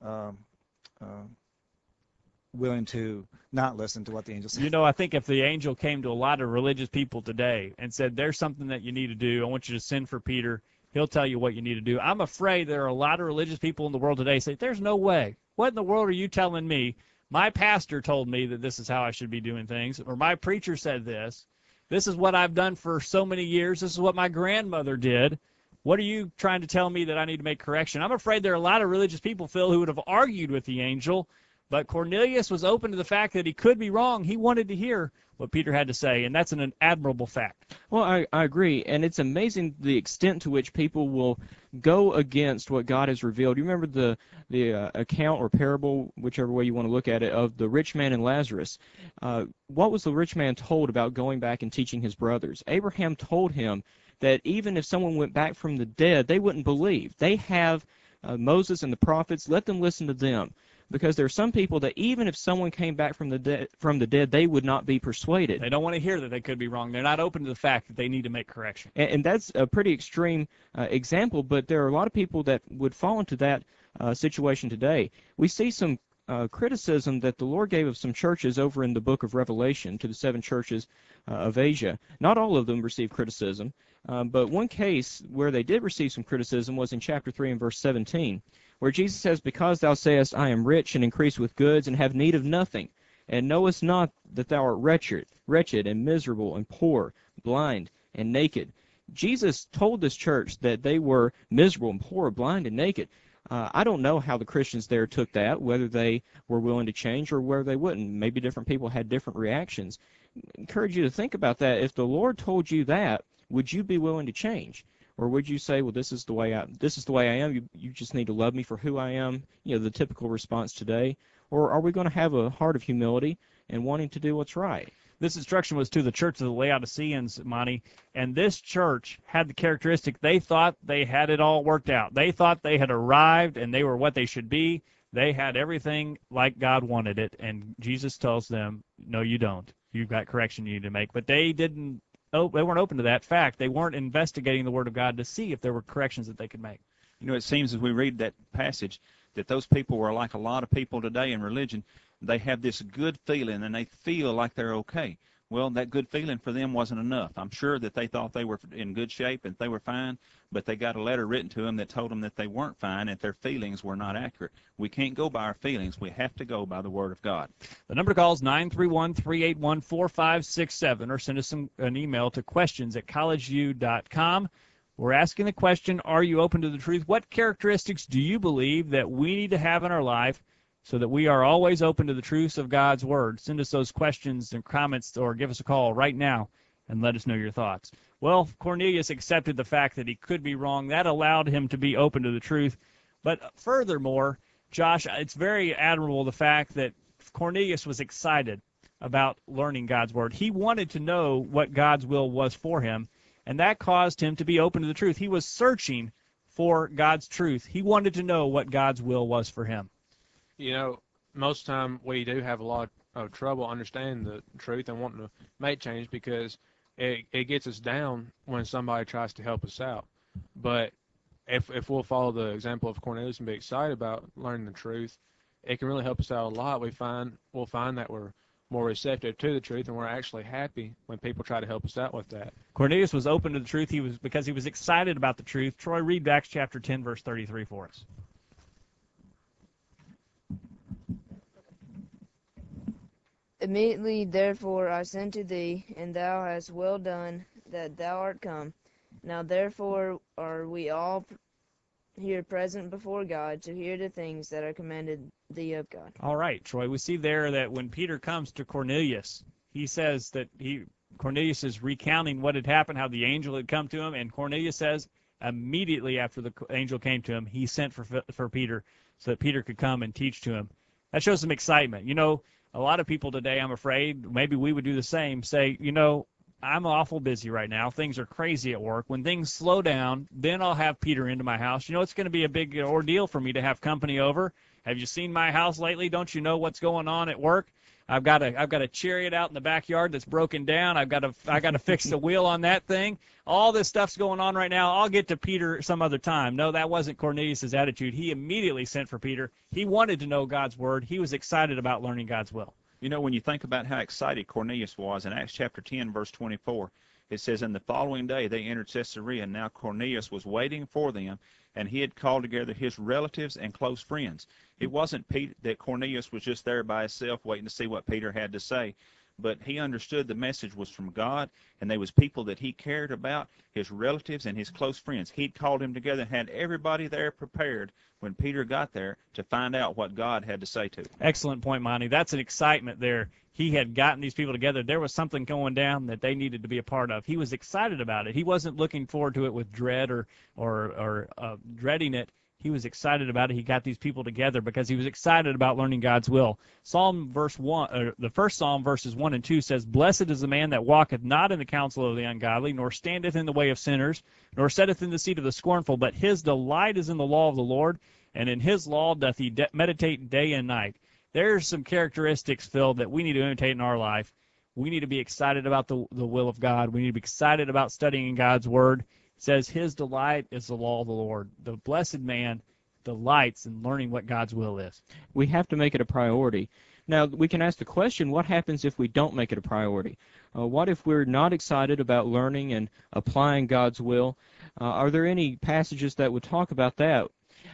willing to not listen to what the angel said. You know, I think if the angel came to a lot of religious people today and said, there's something that you need to do, I want you to send for Peter, he'll tell you what you need to do. I'm afraid there are a lot of religious people in the world today say, there's no way. What in the world are you telling me? My pastor told me that this is how I should be doing things, or my preacher said this. This is what I've done for so many years. This is what my grandmother did. What are you trying to tell me that I need to make correction? I'm afraid there are a lot of religious people, Phil, who would have argued with the angel, but Cornelius was open to the fact that he could be wrong. He wanted to hear what Peter had to say, and that's an admirable fact. Well, I agree, and it's amazing the extent to which people will go against what God has revealed. You remember the account or parable, whichever way you want to look at it, of the rich man and Lazarus. What was the rich man told about going back and teaching his brothers? Abraham told him that even if someone went back from the dead, they wouldn't believe. They have Moses and the prophets. Let them listen to them. Because there are some people that even if someone came back from the dead, they would not be persuaded. They don't want to hear that they could be wrong. They're not open to the fact that they need to make correction. And that's a pretty extreme example, but there are a lot of people that would fall into that situation today. We see some criticism that the Lord gave of some churches over in the book of Revelation to the 7 churches of Asia. Not all of them received criticism, but one case where they did receive some criticism was in chapter 3 and verse 17. Where Jesus says, because thou sayest, I am rich and increase with goods and have need of nothing, and knowest not that thou art wretched and miserable and poor, blind and naked. Jesus told this church that they were miserable and poor, blind and naked. I don't know how the Christians there took that, whether they were willing to change or whether they wouldn't. Maybe different people had different reactions. I encourage you to think about that. If the Lord told you that, would you be willing to change? Or would you say, well, this is the way I am. You just need to love me for who I am, the typical response today? Or are we going to have a heart of humility and wanting to do what's right? This instruction was to the church of the Laodiceans, Monty, and this church had the characteristic they thought they had it all worked out. They thought they had arrived and they were what they should be. They had everything like God wanted it, and Jesus tells them, no, you don't. You've got correction you need to make. But they weren't open to that fact. They weren't investigating the Word of God to see if there were corrections that they could make. It seems as we read that passage that those people were like a lot of people today in religion. They have this good feeling, and they feel like they're okay. Well, that good feeling for them wasn't enough. I'm sure that they thought they were in good shape and they were fine, but they got a letter written to them that told them that they weren't fine and their feelings were not accurate. We can't go by our feelings. We have to go by the Word of God. The number to call is 931-381-4567, or send us an email to questions@collegeview.com. We're asking the question, are you open to the truth? What characteristics do you believe that we need to have in our life so that we are always open to the truths of God's Word? Send us those questions and comments or give us a call right now and let us know your thoughts. Well, Cornelius accepted the fact that he could be wrong. That allowed him to be open to the truth. But furthermore, Josh, it's very admirable the fact that Cornelius was excited about learning God's Word. He wanted to know what God's will was for him, and that caused him to be open to the truth. He was searching for God's truth. He wanted to know what God's will was for him. Most time we do have a lot of trouble understanding the truth and wanting to make change because it gets us down when somebody tries to help us out. But if we'll follow the example of Cornelius and be excited about learning the truth, it can really help us out a lot. We'll find that we're more receptive to the truth, and we're actually happy when people try to help us out with that. Cornelius was open to the truth because he was excited about the truth. Troy, read Acts chapter 10, verse 33 for us. Immediately, therefore, I sent to thee, and thou hast well done that thou art come. Now, therefore, are we all here present before God to hear the things that are commanded thee of God. All right, Troy, we see there that when Peter comes to Cornelius, he says that Cornelius is recounting what had happened, how the angel had come to him, and Cornelius says immediately after the angel came to him, he sent for Peter so that Peter could come and teach to him. That shows some excitement. A lot of people today, I'm afraid, maybe we would do the same, say, I'm awful busy right now. Things are crazy at work. When things slow down, then I'll have Peter into my house. You know, it's going to be a big ordeal for me to have company over. Have you seen my house lately? Don't you know what's going on at work? I've got a chariot out in the backyard that's broken down. I got to fix the wheel on that thing. All this stuff's going on right now. I'll get to Peter some other time. No, that wasn't Cornelius' attitude. He immediately sent for Peter. He wanted to know God's word. He was excited about learning God's will. You know, when you think about how excited Cornelius was, in Acts chapter 10, verse 24, it says, "And the following day they entered Caesarea, and now Cornelius was waiting for them, and he had called together his relatives and close friends." It wasn't that Cornelius was just there by himself waiting to see what Peter had to say, but he understood the message was from God, and there was people that he cared about, his relatives and his close friends. He'd called them together and had everybody there prepared when Peter got there to find out what God had to say to him. Excellent point, Monty. That's an excitement there. He had gotten these people together. There was something going down that they needed to be a part of. He was excited about it. He wasn't looking forward to it with dread or dreading it. He was excited about it. He got these people together because he was excited about learning God's will. The first Psalm, verses 1 and 2 says, "Blessed is the man that walketh not in the counsel of the ungodly, nor standeth in the way of sinners, nor sitteth in the seat of the scornful, but his delight is in the law of the Lord, and in his law doth he meditate day and night." There's some characteristics, Phil, that we need to imitate in our life. We need to be excited about the will of God. We need to be excited about studying God's word. It says his delight is the law of the Lord. The blessed man delights in learning what God's will is. We have to make it a priority. Now, we can ask the question, what happens if we don't make it a priority? What if we're not excited about learning and applying God's will? Are there any passages that would talk about that?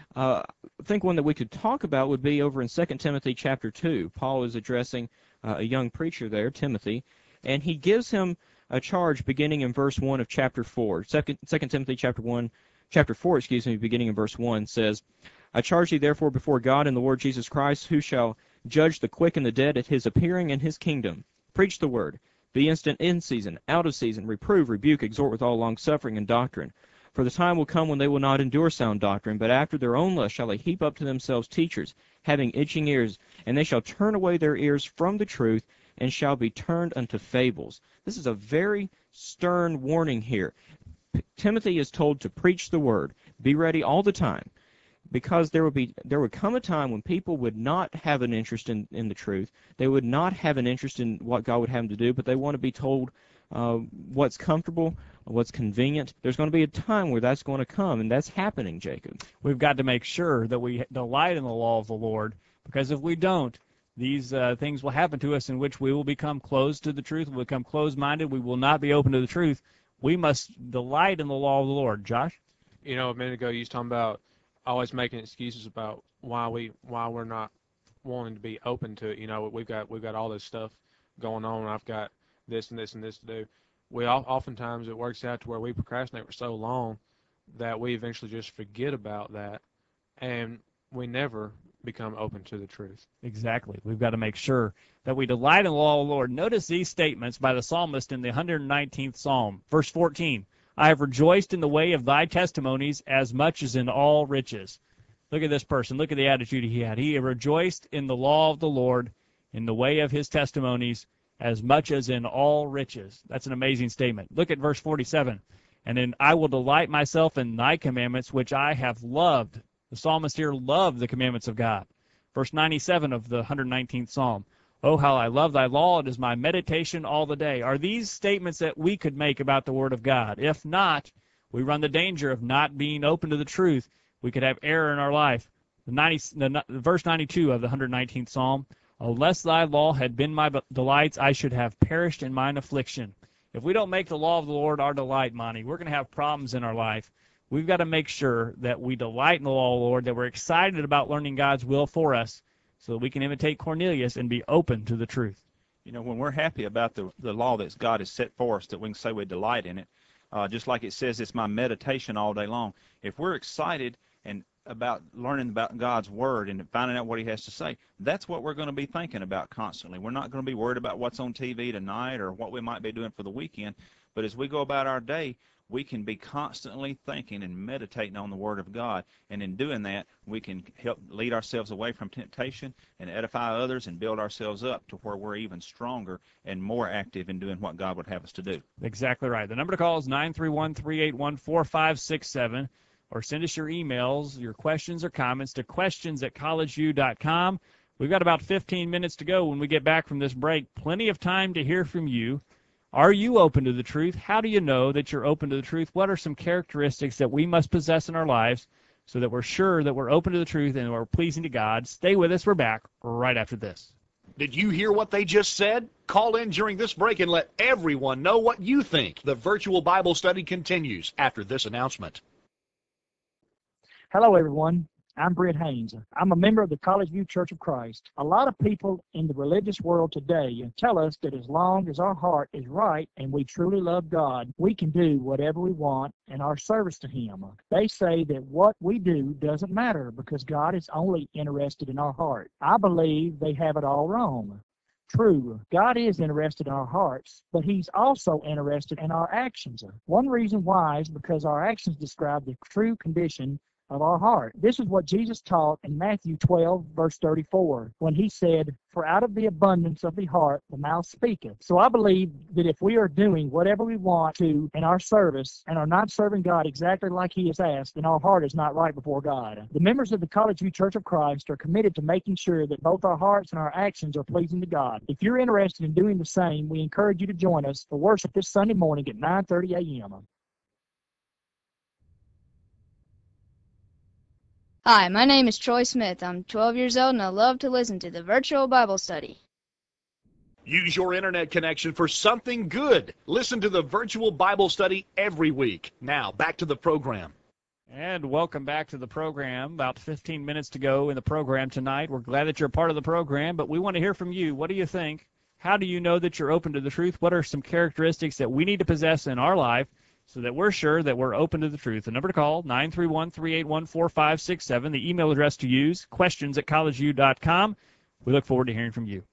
I think one that we could talk about would be over in 2 Timothy chapter 2. Paul is addressing a young preacher there, Timothy, and he gives him a charge beginning in verse 1 of chapter 4. 2 Timothy chapter 4, beginning in verse 1 says, "I charge thee therefore before God and the Lord Jesus Christ, who shall judge the quick and the dead at his appearing in his kingdom. Preach the word. Be instant in season, out of season, reprove, rebuke, exhort with all longsuffering and doctrine. For the time will come when they will not endure sound doctrine, but after their own lust shall they heap up to themselves teachers, having itching ears, and they shall turn away their ears from the truth, and shall be turned unto fables." This is a very stern warning here. Timothy is told to preach the word. Be ready all the time, because there would come a time when people would not have an interest in the truth. They would not have an interest in what God would have them to do, but they want to be told what's comfortable, what's convenient. There's going to be a time where that's going to come, and that's happening, Jacob. We've got to make sure that we delight in the law of the Lord, because if we don't, these things will happen to us in which we will become closed to the truth, we'll become closed-minded, we will not be open to the truth. We must delight in the law of the Lord. Josh? You know, a minute ago you was talking about always making excuses about why we're not wanting to be open to it. You know, we've got all this stuff going on. I've got this and this and this to do. Oftentimes it works out to where we procrastinate for so long that we eventually just forget about that, and we never become open to the truth. Exactly. We've got to make sure that we delight in the law of the Lord. Notice these statements by the psalmist in the 119th Psalm. Verse 14, "I have rejoiced in the way of thy testimonies as much as in all riches." Look at this person. Look at the attitude he had. He rejoiced in the law of the Lord, in the way of his testimonies, as much as in all riches. That's an amazing statement. Look at verse 47. "And then I will delight myself in thy commandments, which I have loved." The psalmist here loved the commandments of God. Verse 97 of the 119th Psalm. "Oh, how I love thy law. It is my meditation all the day." Are these statements that we could make about the Word of God? If not, we run the danger of not being open to the truth. We could have error in our life. Verse 92 of the 119th Psalm. "Unless thy law had been my delights, I should have perished in mine affliction." If we don't make the law of the Lord our delight, Monty, we're going to have problems in our life. We've got to make sure that we delight in the law of the Lord, that we're excited about learning God's will for us, so that we can imitate Cornelius and be open to the truth. You know, when we're happy about the law that God has set for us, that we can say we delight in it, just like it says, it's my meditation all day long. If we're excited and about learning about God's word and finding out what he has to say, that's what we're going to be thinking about constantly. We're not going to be worried about what's on TV tonight or what we might be doing for the weekend. But as we go about our day, we can be constantly thinking and meditating on the Word of God, and in doing that, we can help lead ourselves away from temptation and edify others and build ourselves up to where we're even stronger and more active in doing what God would have us to do. Exactly right. The number to call is 931-381-4567, or send us your emails, your questions or comments to questions@collegeview.com. We've got about 15 minutes to go when we get back from this break. Plenty of time to hear from you. Are you open to the truth? How do you know that you're open to the truth? What are some characteristics that we must possess in our lives so that we're sure that we're open to the truth and we're pleasing to God? Stay with us. We're back right after this. Did you hear what they just said? Call in during this break and let everyone know what you think. The virtual Bible study continues after this announcement. Hello, everyone. I'm Brett Haynes. I'm a member of the College View Church of Christ. A lot of people in the religious world today tell us that as long as our heart is right and we truly love God, we can do whatever we want in our service to Him. They say that what we do doesn't matter because God is only interested in our heart. I believe they have it all wrong. True, God is interested in our hearts, but He's also interested in our actions. One reason why is because our actions describe the true condition of our heart. This is what Jesus taught in Matthew 12, verse 34, when He said, "For out of the abundance of the heart the mouth speaketh." So I believe that if we are doing whatever we want to in our service and are not serving God exactly like He has asked, then our heart is not right before God. The members of the College View Church of Christ are committed to making sure that both our hearts and our actions are pleasing to God. If you're interested in doing the same, we encourage you to join us for worship this Sunday morning at 9:30 a.m. Hi, my name is Troy Smith. I'm 12 years old and I love to listen to the virtual Bible study. Use your internet connection for something good. Listen to the virtual Bible study every week. Now, back to the program. And welcome back to the program. About 15 minutes to go in the program tonight. We're glad that you're a part of the program, but we want to hear from you. What do you think? How do you know that you're open to the truth? What are some characteristics that we need to possess in our life so that we're sure that we're open to the truth? The number to call, 931-381-4567. The email address to use, questions@collegeview.com. We look forward to hearing from you.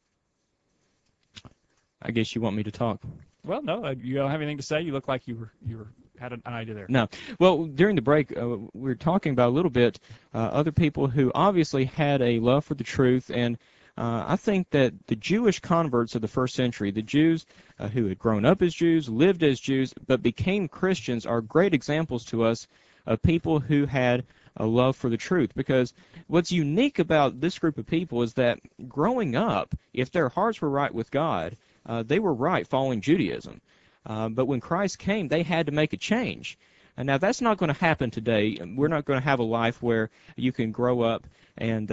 I guess you want me to talk. Well, no, you don't have anything to say. You look like you had an idea there. No. Well, during the break, we were talking about a little bit other people who obviously had a love for the truth, and I think that the Jewish converts of the first century, the Jews who had grown up as Jews, lived as Jews, but became Christians, are great examples to us of people who had a love for the truth. Because what's unique about this group of people is that growing up, if their hearts were right with God, they were right following Judaism. But when Christ came, they had to make a change. And now that's not going to happen today. We're not going to have a life where you can grow up and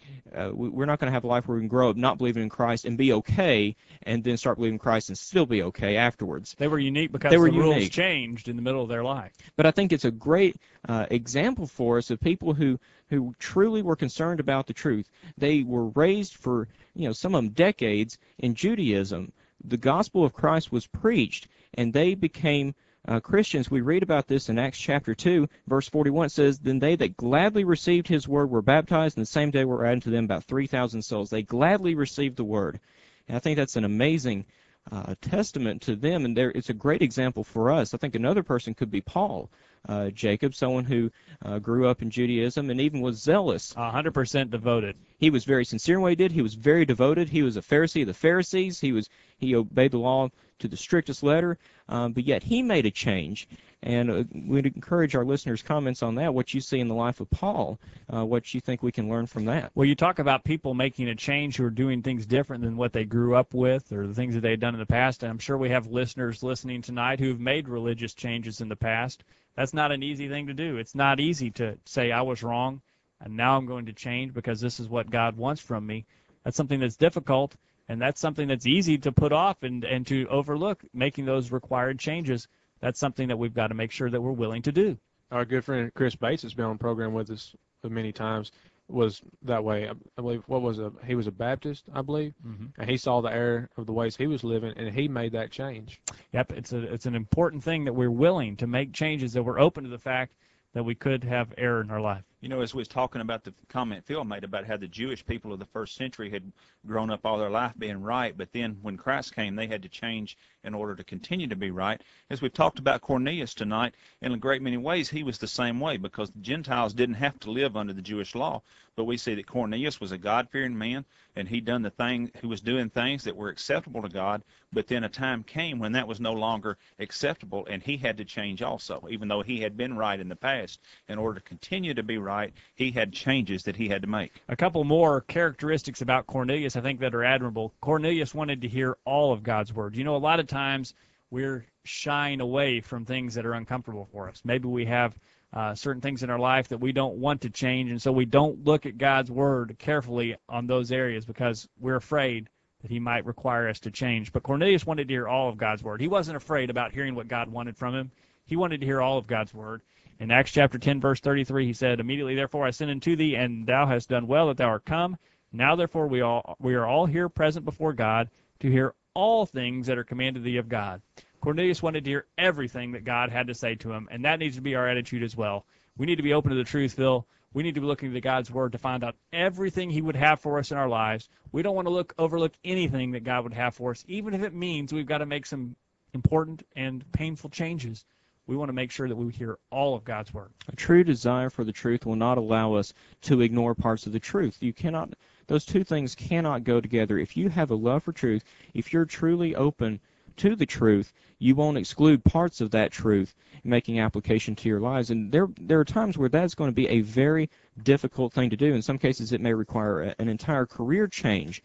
we're not going to have a life where we can grow up not believing in Christ and be okay and then start believing in Christ and still be okay afterwards. They were unique because the rules changed in the middle of their life. But I think it's a great example for us of people who truly were concerned about the truth. They were raised for, some of them decades in Judaism. The gospel of Christ was preached, and they became Christians. We read about this in Acts chapter 2, verse 41. It says, "Then they that gladly received his word were baptized, and the same day were added to them about 3,000 souls." They gladly received the word. And I think that's an amazing testament to them, and it's a great example for us. I think another person could be Paul, Jacob, someone who grew up in Judaism and even was zealous. 100% devoted. He was very sincere in what he did. He was very devoted. He was a Pharisee of the Pharisees. He obeyed the law to the strictest letter, but yet he made a change. And we'd encourage our listeners' comments on that, what you see in the life of Paul, what you think we can learn from that. Well, you talk about people making a change who are doing things different than what they grew up with or the things that they had done in the past. And I'm sure we have listeners listening tonight who have made religious changes in the past. That's not an easy thing to do. It's not easy to say, I was wrong, and now I'm going to change because this is what God wants from me. That's something that's difficult, and that's something that's easy to put off and to overlook, making those required changes. That's something that we've got to make sure that we're willing to do. Our good friend Chris Bates has been on the program with us many times, was that way. I believe, he was a Baptist, I believe, and he saw the error of the ways he was living, and he made that change. Yep, it's an important thing that we're willing to make changes, that we're open to the fact that we could have error in our life. You know, as we was talking about the comment Phil made about how the Jewish people of the first century had grown up all their life being right, but then when Christ came, they had to change in order to continue to be right. As we've talked about Cornelius tonight, in a great many ways, he was the same way, because the Gentiles didn't have to live under the Jewish law. But we see that Cornelius was a God-fearing man, and he was doing things that were acceptable to God, but then a time came when that was no longer acceptable, and he had to change also. Even though he had been right in the past, in order to continue to be right, he had changes that he had to make. A couple more characteristics about Cornelius, I think, that are admirable. Cornelius wanted to hear all of God's word. You know, a lot of times we're shying away from things that are uncomfortable for us. Maybe we have certain things in our life that we don't want to change, and so we don't look at God's word carefully on those areas because we're afraid that he might require us to change. But Cornelius wanted to hear all of God's word. He wasn't afraid about hearing what God wanted from him. He wanted to hear all of God's word. In Acts chapter 10, verse 33, he said, "Immediately, therefore, I sent unto thee, and thou hast done well that thou art come. Now, therefore, we are all here present before God to hear all things that are commanded thee of God." Cornelius wanted to hear everything that God had to say to him, and that needs to be our attitude as well. We need to be open to the truth, Phil. We need to be looking to God's word to find out everything he would have for us in our lives. We don't want to overlook anything that God would have for us, even if it means we've got to make some important and painful changes. We want to make sure that we hear all of God's word. A true desire for the truth will not allow us to ignore parts of the truth. Those two things cannot go together. If you have a love for truth, if you're truly open to the truth, you won't exclude parts of that truth making application to your lives. And there are times where that's going to be a very difficult thing to do. In some cases, it may require an entire career change.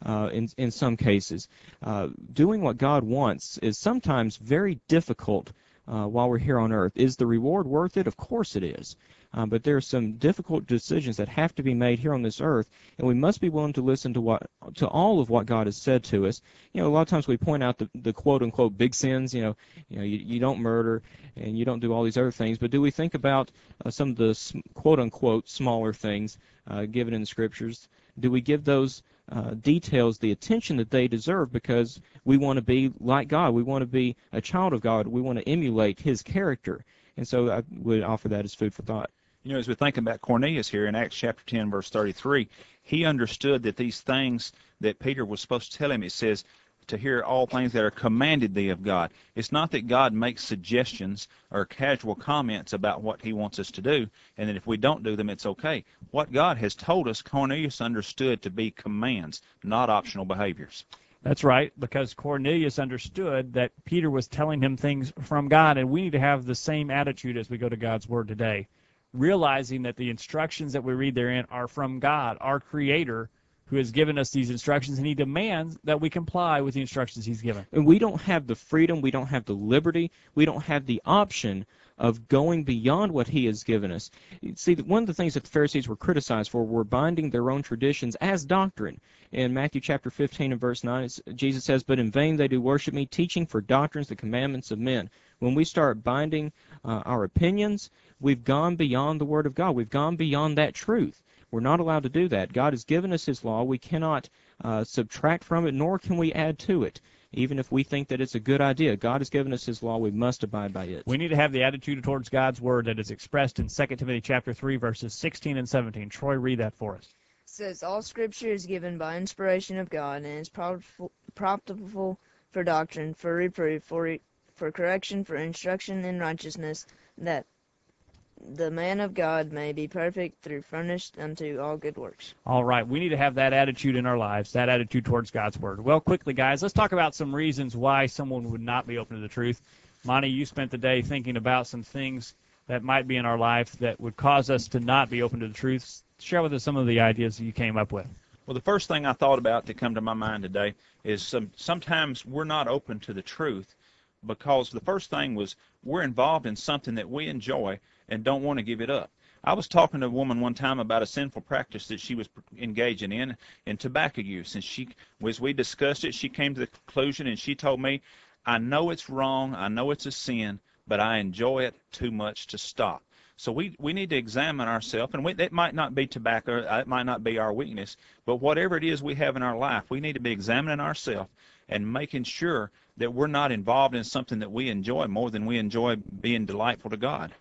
In some cases, doing what God wants is sometimes very difficult while we're here on earth. Is the reward worth it? Of course it is. But there are some difficult decisions that have to be made here on this earth, and we must be willing to listen to all of what God has said to us. You know, a lot of times we point out the quote-unquote big sins. You don't murder and you don't do all these other things. But do we think about some of the quote-unquote smaller things given in the Scriptures? Do we give those details the attention that they deserve because we want to be like God? We want to be a child of God. We want to emulate his character. And so I would offer that as food for thought. You know, as we think about Cornelius here in Acts chapter 10, verse 33, he understood that these things that Peter was supposed to tell him, it says, to hear all things that are commanded thee of God. It's not that God makes suggestions or casual comments about what he wants us to do, and that if we don't do them, it's okay. What God has told us, Cornelius understood to be commands, not optional behaviors. That's right, because Cornelius understood that Peter was telling him things from God, and we need to have the same attitude as we go to God's Word today, realizing that the instructions that we read therein are from God, our Creator, who has given us these instructions, and he demands that we comply with the instructions he's given. And we don't have the freedom, we don't have the liberty, we don't have the option of going beyond what he has given us. See, one of the things that the Pharisees were criticized for were binding their own traditions as doctrine. In Matthew chapter 15 and verse 9, Jesus says, "But in vain they do worship me, teaching for doctrines the commandments of men." When we start binding our opinions, we've gone beyond the Word of God. We've gone beyond that truth. We're not allowed to do that. God has given us his law. We cannot subtract from it, nor can we add to it. Even if we think that it's a good idea, God has given us his law. We must abide by it. We need to have the attitude towards God's word that is expressed in 2 Timothy chapter 3, verses 16 and 17. Troy, read that for us. It says, "All Scripture is given by inspiration of God, and is profitable for doctrine, for reproof, for correction, for instruction in righteousness, that the man of God may be perfect, through furnished unto all good works." All right, we need to have that attitude in our lives, that attitude towards God's word. Well, quickly, guys, let's talk about some reasons why someone would not be open to the truth. Monty, you spent the day thinking about some things that might be in our life that would cause us to not be open to the truth. Share with us some of the ideas that you came up with. Well, the first thing I thought about to come to my mind today is sometimes we're not open to the truth because the first thing was we're involved in something that we enjoy and don't want to give it up. I was talking to a woman one time about a sinful practice that she was engaging in tobacco use. And as we discussed it, she came to the conclusion and she told me, "I know it's wrong, I know it's a sin, but I enjoy it too much to stop." So we need to examine ourselves, and it might not be tobacco, it might not be our weakness, but whatever it is we have in our life, we need to be examining ourselves and making sure that we're not involved in something that we enjoy more than we enjoy being delightful to God.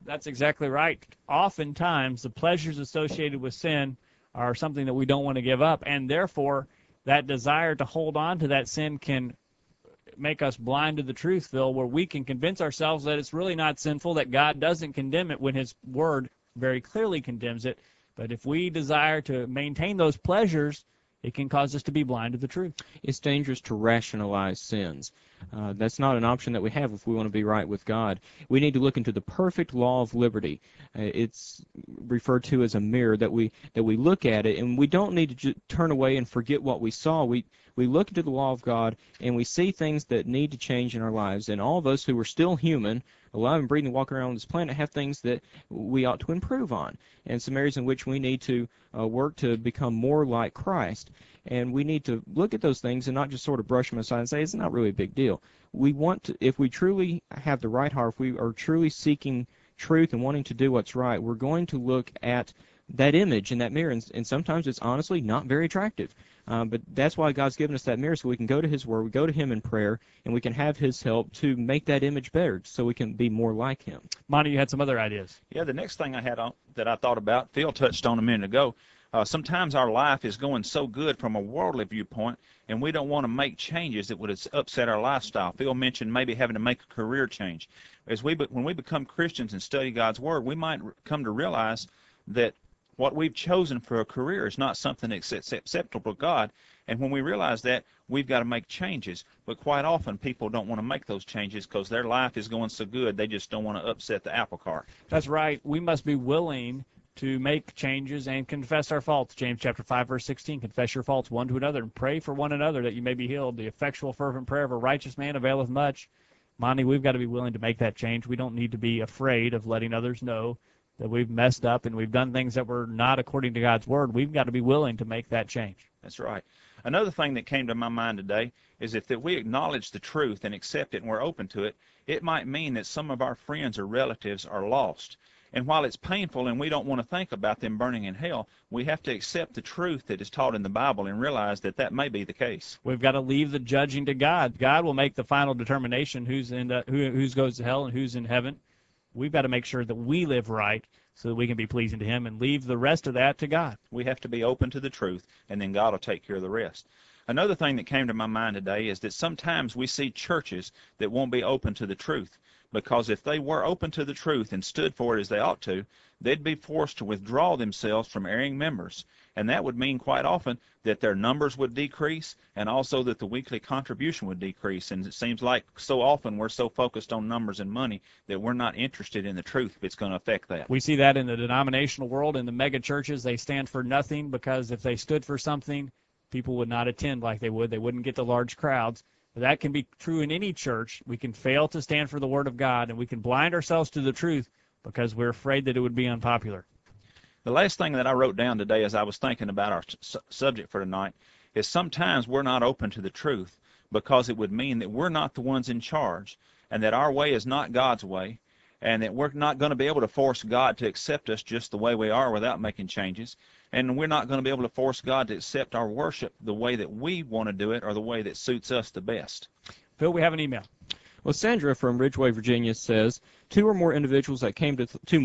That's exactly right. Oftentimes, the pleasures associated with sin are something that we don't want to give up, and therefore, that desire to hold on to that sin can make us blind to the truth, Phil, where we can convince ourselves that it's really not sinful, that God doesn't condemn it when His Word very clearly condemns it. But if we desire to maintain those pleasures, it can cause us to be blind to the truth. It's dangerous to rationalize sins. That's not an option that we have if we want to be right with God. We need to look into the perfect law of liberty. It's referred to as a mirror that we look at it, and we don't need to just turn away and forget what we saw. We look into the law of God, and we see things that need to change in our lives. And all of us who are still human, alive and breathing, walking around on this planet, have things that we ought to improve on, and some areas in which we need to work to become more like Christ. And we need to look at those things and not just sort of brush them aside and say it's not really a big deal. We want to, if we truly have the right heart, if we are truly seeking truth and wanting to do what's right, we're going to look at that image in that mirror, and sometimes it's honestly not very attractive. But that's why God's given us that mirror, so we can go to His Word, we go to Him in prayer, and we can have His help to make that image better so we can be more like Him. Monty, you had some other ideas. Yeah, the next thing I had that I thought about, Phil touched on a minute ago. Sometimes our life is going so good from a worldly viewpoint, and we don't want to make changes that would upset our lifestyle. Phil mentioned maybe having to make a career change. When we become Christians and study God's Word, we might come to realize that what we've chosen for a career is not something that's acceptable to God. And when we realize that, we've got to make changes. But quite often, people don't want to make those changes because their life is going so good, they just don't want to upset the apple cart. That's right. We must be willing to make changes and confess our faults. James chapter 5, verse 16, confess your faults one to another and pray for one another that you may be healed. The effectual, fervent prayer of a righteous man availeth much. Monty, we've got to be willing to make that change. We don't need to be afraid of letting others know that we've messed up and we've done things that were not according to God's Word. We've got to be willing to make that change. That's right. Another thing that came to my mind today is if that we acknowledge the truth and accept it and we're open to it, it might mean that some of our friends or relatives are lost. And while it's painful and we don't want to think about them burning in hell, we have to accept the truth that is taught in the Bible and realize that that may be the case. We've got to leave the judging to God. God will make the final determination who goes to hell and who's in heaven. We've got to make sure that we live right so that we can be pleasing to Him and leave the rest of that to God. We have to be open to the truth, and then God will take care of the rest. Another thing that came to my mind today is that sometimes we see churches that won't be open to the truth, because if they were open to the truth and stood for it as they ought to, they'd be forced to withdraw themselves from erring members. And that would mean quite often that their numbers would decrease and also that the weekly contribution would decrease. And it seems like so often we're so focused on numbers and money that we're not interested in the truth if it's going to affect that. We see that in the denominational world. In the mega churches, they stand for nothing because if they stood for something, people would not attend like they would. They wouldn't get the large crowds. But that can be true in any church. We can fail to stand for the Word of God, and we can blind ourselves to the truth because we're afraid that it would be unpopular. The last thing that I wrote down today as I was thinking about our subject for tonight is sometimes we're not open to the truth because it would mean that we're not the ones in charge and that our way is not God's way and that we're not going to be able to force God to accept us just the way we are without making changes. And we're not going to be able to force God to accept our worship the way that we want to do it or the way that suits us the best. Phil, we have an email. Well, Sandra from Ridgeway, Virginia says, two more individuals that came to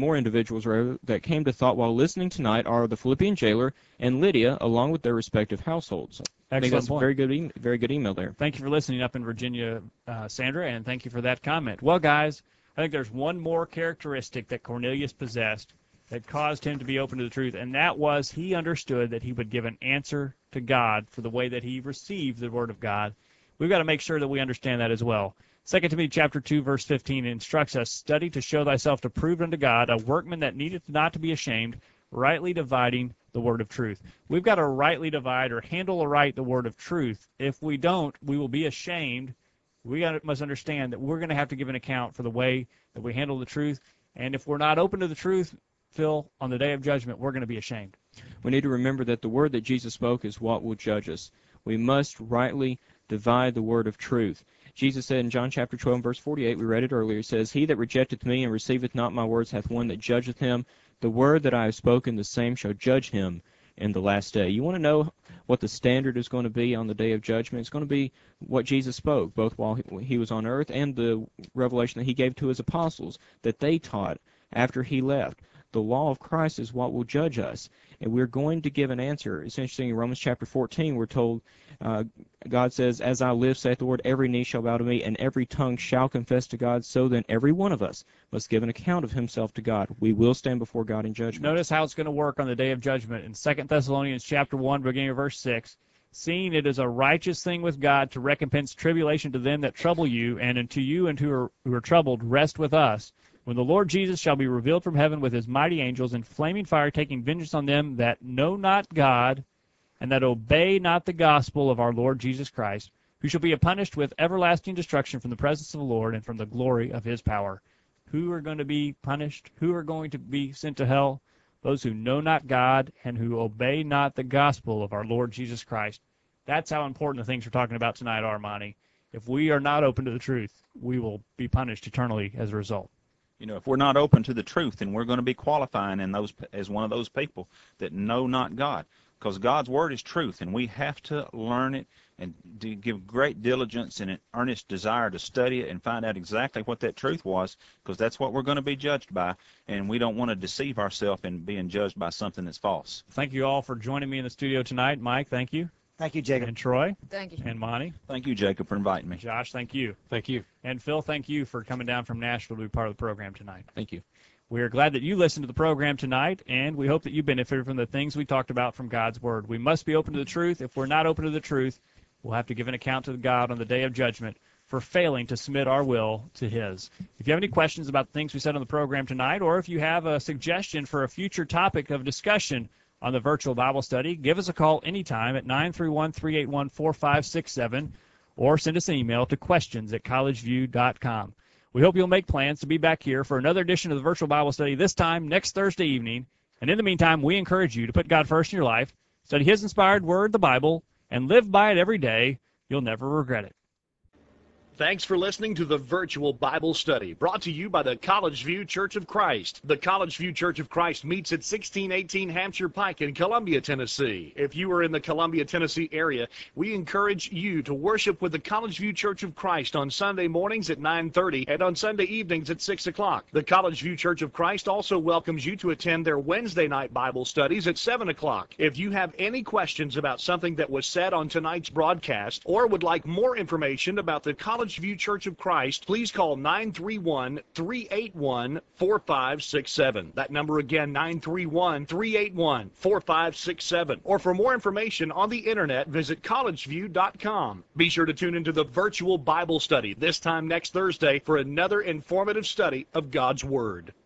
thought while listening tonight are the Philippian jailer and Lydia, along with their respective households. I think that's a very good email there. Thank you for listening up in Virginia, Sandra, and thank you for that comment. Well, guys, I think there's one more characteristic that Cornelius possessed that caused him to be open to the truth, and that was he understood that he would give an answer to God for the way that he received the Word of God. We've got to make sure that we understand that as well. 2 Timothy chapter 2, verse 15 instructs us, study to show thyself approved unto God, a workman that needeth not to be ashamed, rightly dividing the word of truth. We've got to rightly divide or handle aright the word of truth. If we don't, we will be ashamed. Must understand that we're going to have to give an account for the way that we handle the truth. And if we're not open to the truth, Phil, on the day of judgment, we're going to be ashamed. We need to remember that the word that Jesus spoke is what will judge us. We must rightly divide the word of truth. Jesus said in John chapter 12, verse 48, we read it earlier, it says, He that rejecteth me and receiveth not my words hath one that judgeth him. The word that I have spoken, the same shall judge him in the last day. You want to know what the standard is going to be on the day of judgment? It's going to be what Jesus spoke, both while he was on earth and the revelation that he gave to his apostles, that they taught after he left. The law of Christ is what will judge us, and we're going to give an answer. It's interesting, in Romans chapter 14, we're told, God says, "As I live, saith the Lord, every knee shall bow to me, and every tongue shall confess to God." So then every one of us must give an account of himself to God. We will stand before God in judgment. Notice how it's going to work on the day of judgment. In 2 Thessalonians chapter 1, beginning of verse 6, "Seeing it is a righteous thing with God to recompense tribulation to them that trouble you, and unto you and who are troubled, rest with us, when the Lord Jesus shall be revealed from heaven with his mighty angels in flaming fire, taking vengeance on them that know not God, and that obey not the gospel of our Lord Jesus Christ, who shall be punished with everlasting destruction from the presence of the Lord and from the glory of his power." Who are going to be punished? Who are going to be sent to hell? Those who know not God and who obey not the gospel of our Lord Jesus Christ. That's how important the things we're talking about tonight are, Monty. If we are not open to the truth, we will be punished eternally as a result. You know, if we're not open to the truth, then we're going to be qualifying in those as one of those people that know not God, because God's word is truth, and we have to learn it and to give great diligence and an earnest desire to study it and find out exactly what that truth was, because that's what we're going to be judged by, and we don't want to deceive ourselves in being judged by something that's false. Thank you all for joining me in the studio tonight. Mike, thank you. Thank you, Jacob. And Troy. Thank you. And Monty. Thank you, Jacob, for inviting me. Josh, thank you. Thank you. And Phil, thank you for coming down from Nashville to be part of the program tonight. Thank you. We are glad that you listened to the program tonight, and we hope that you benefited from the things we talked about from God's Word. We must be open to the truth. If we're not open to the truth, we'll have to give an account to God on the day of judgment for failing to submit our will to His. If you have any questions about the things we said on the program tonight, or if you have a suggestion for a future topic of discussion on the virtual Bible study, give us a call anytime at 931-381-4567, or send us an email to questions@collegeview.com. We hope you'll make plans to be back here for another edition of the virtual Bible study, this time next Thursday evening. And in the meantime, we encourage you to put God first in your life, study His inspired Word, the Bible, and live by it every day. You'll never regret it. Thanks for listening to the Virtual Bible Study, brought to you by the College View Church of Christ. The College View Church of Christ meets at 1618 Hampshire Pike in Columbia, Tennessee. If you are in the Columbia, Tennessee area, we encourage you to worship with the College View Church of Christ on Sunday mornings at 9:30 and on Sunday evenings at 6 o'clock. The College View Church of Christ also welcomes you to attend their Wednesday night Bible studies at 7 o'clock. If you have any questions about something that was said on tonight's broadcast, or would like more information about the College View Church of Christ, please call 931-381-4567. That number again, 931-381-4567. Or for more information on the internet, visit collegeview.com. Be sure to tune into the virtual Bible study this time next Thursday for another informative study of God's Word.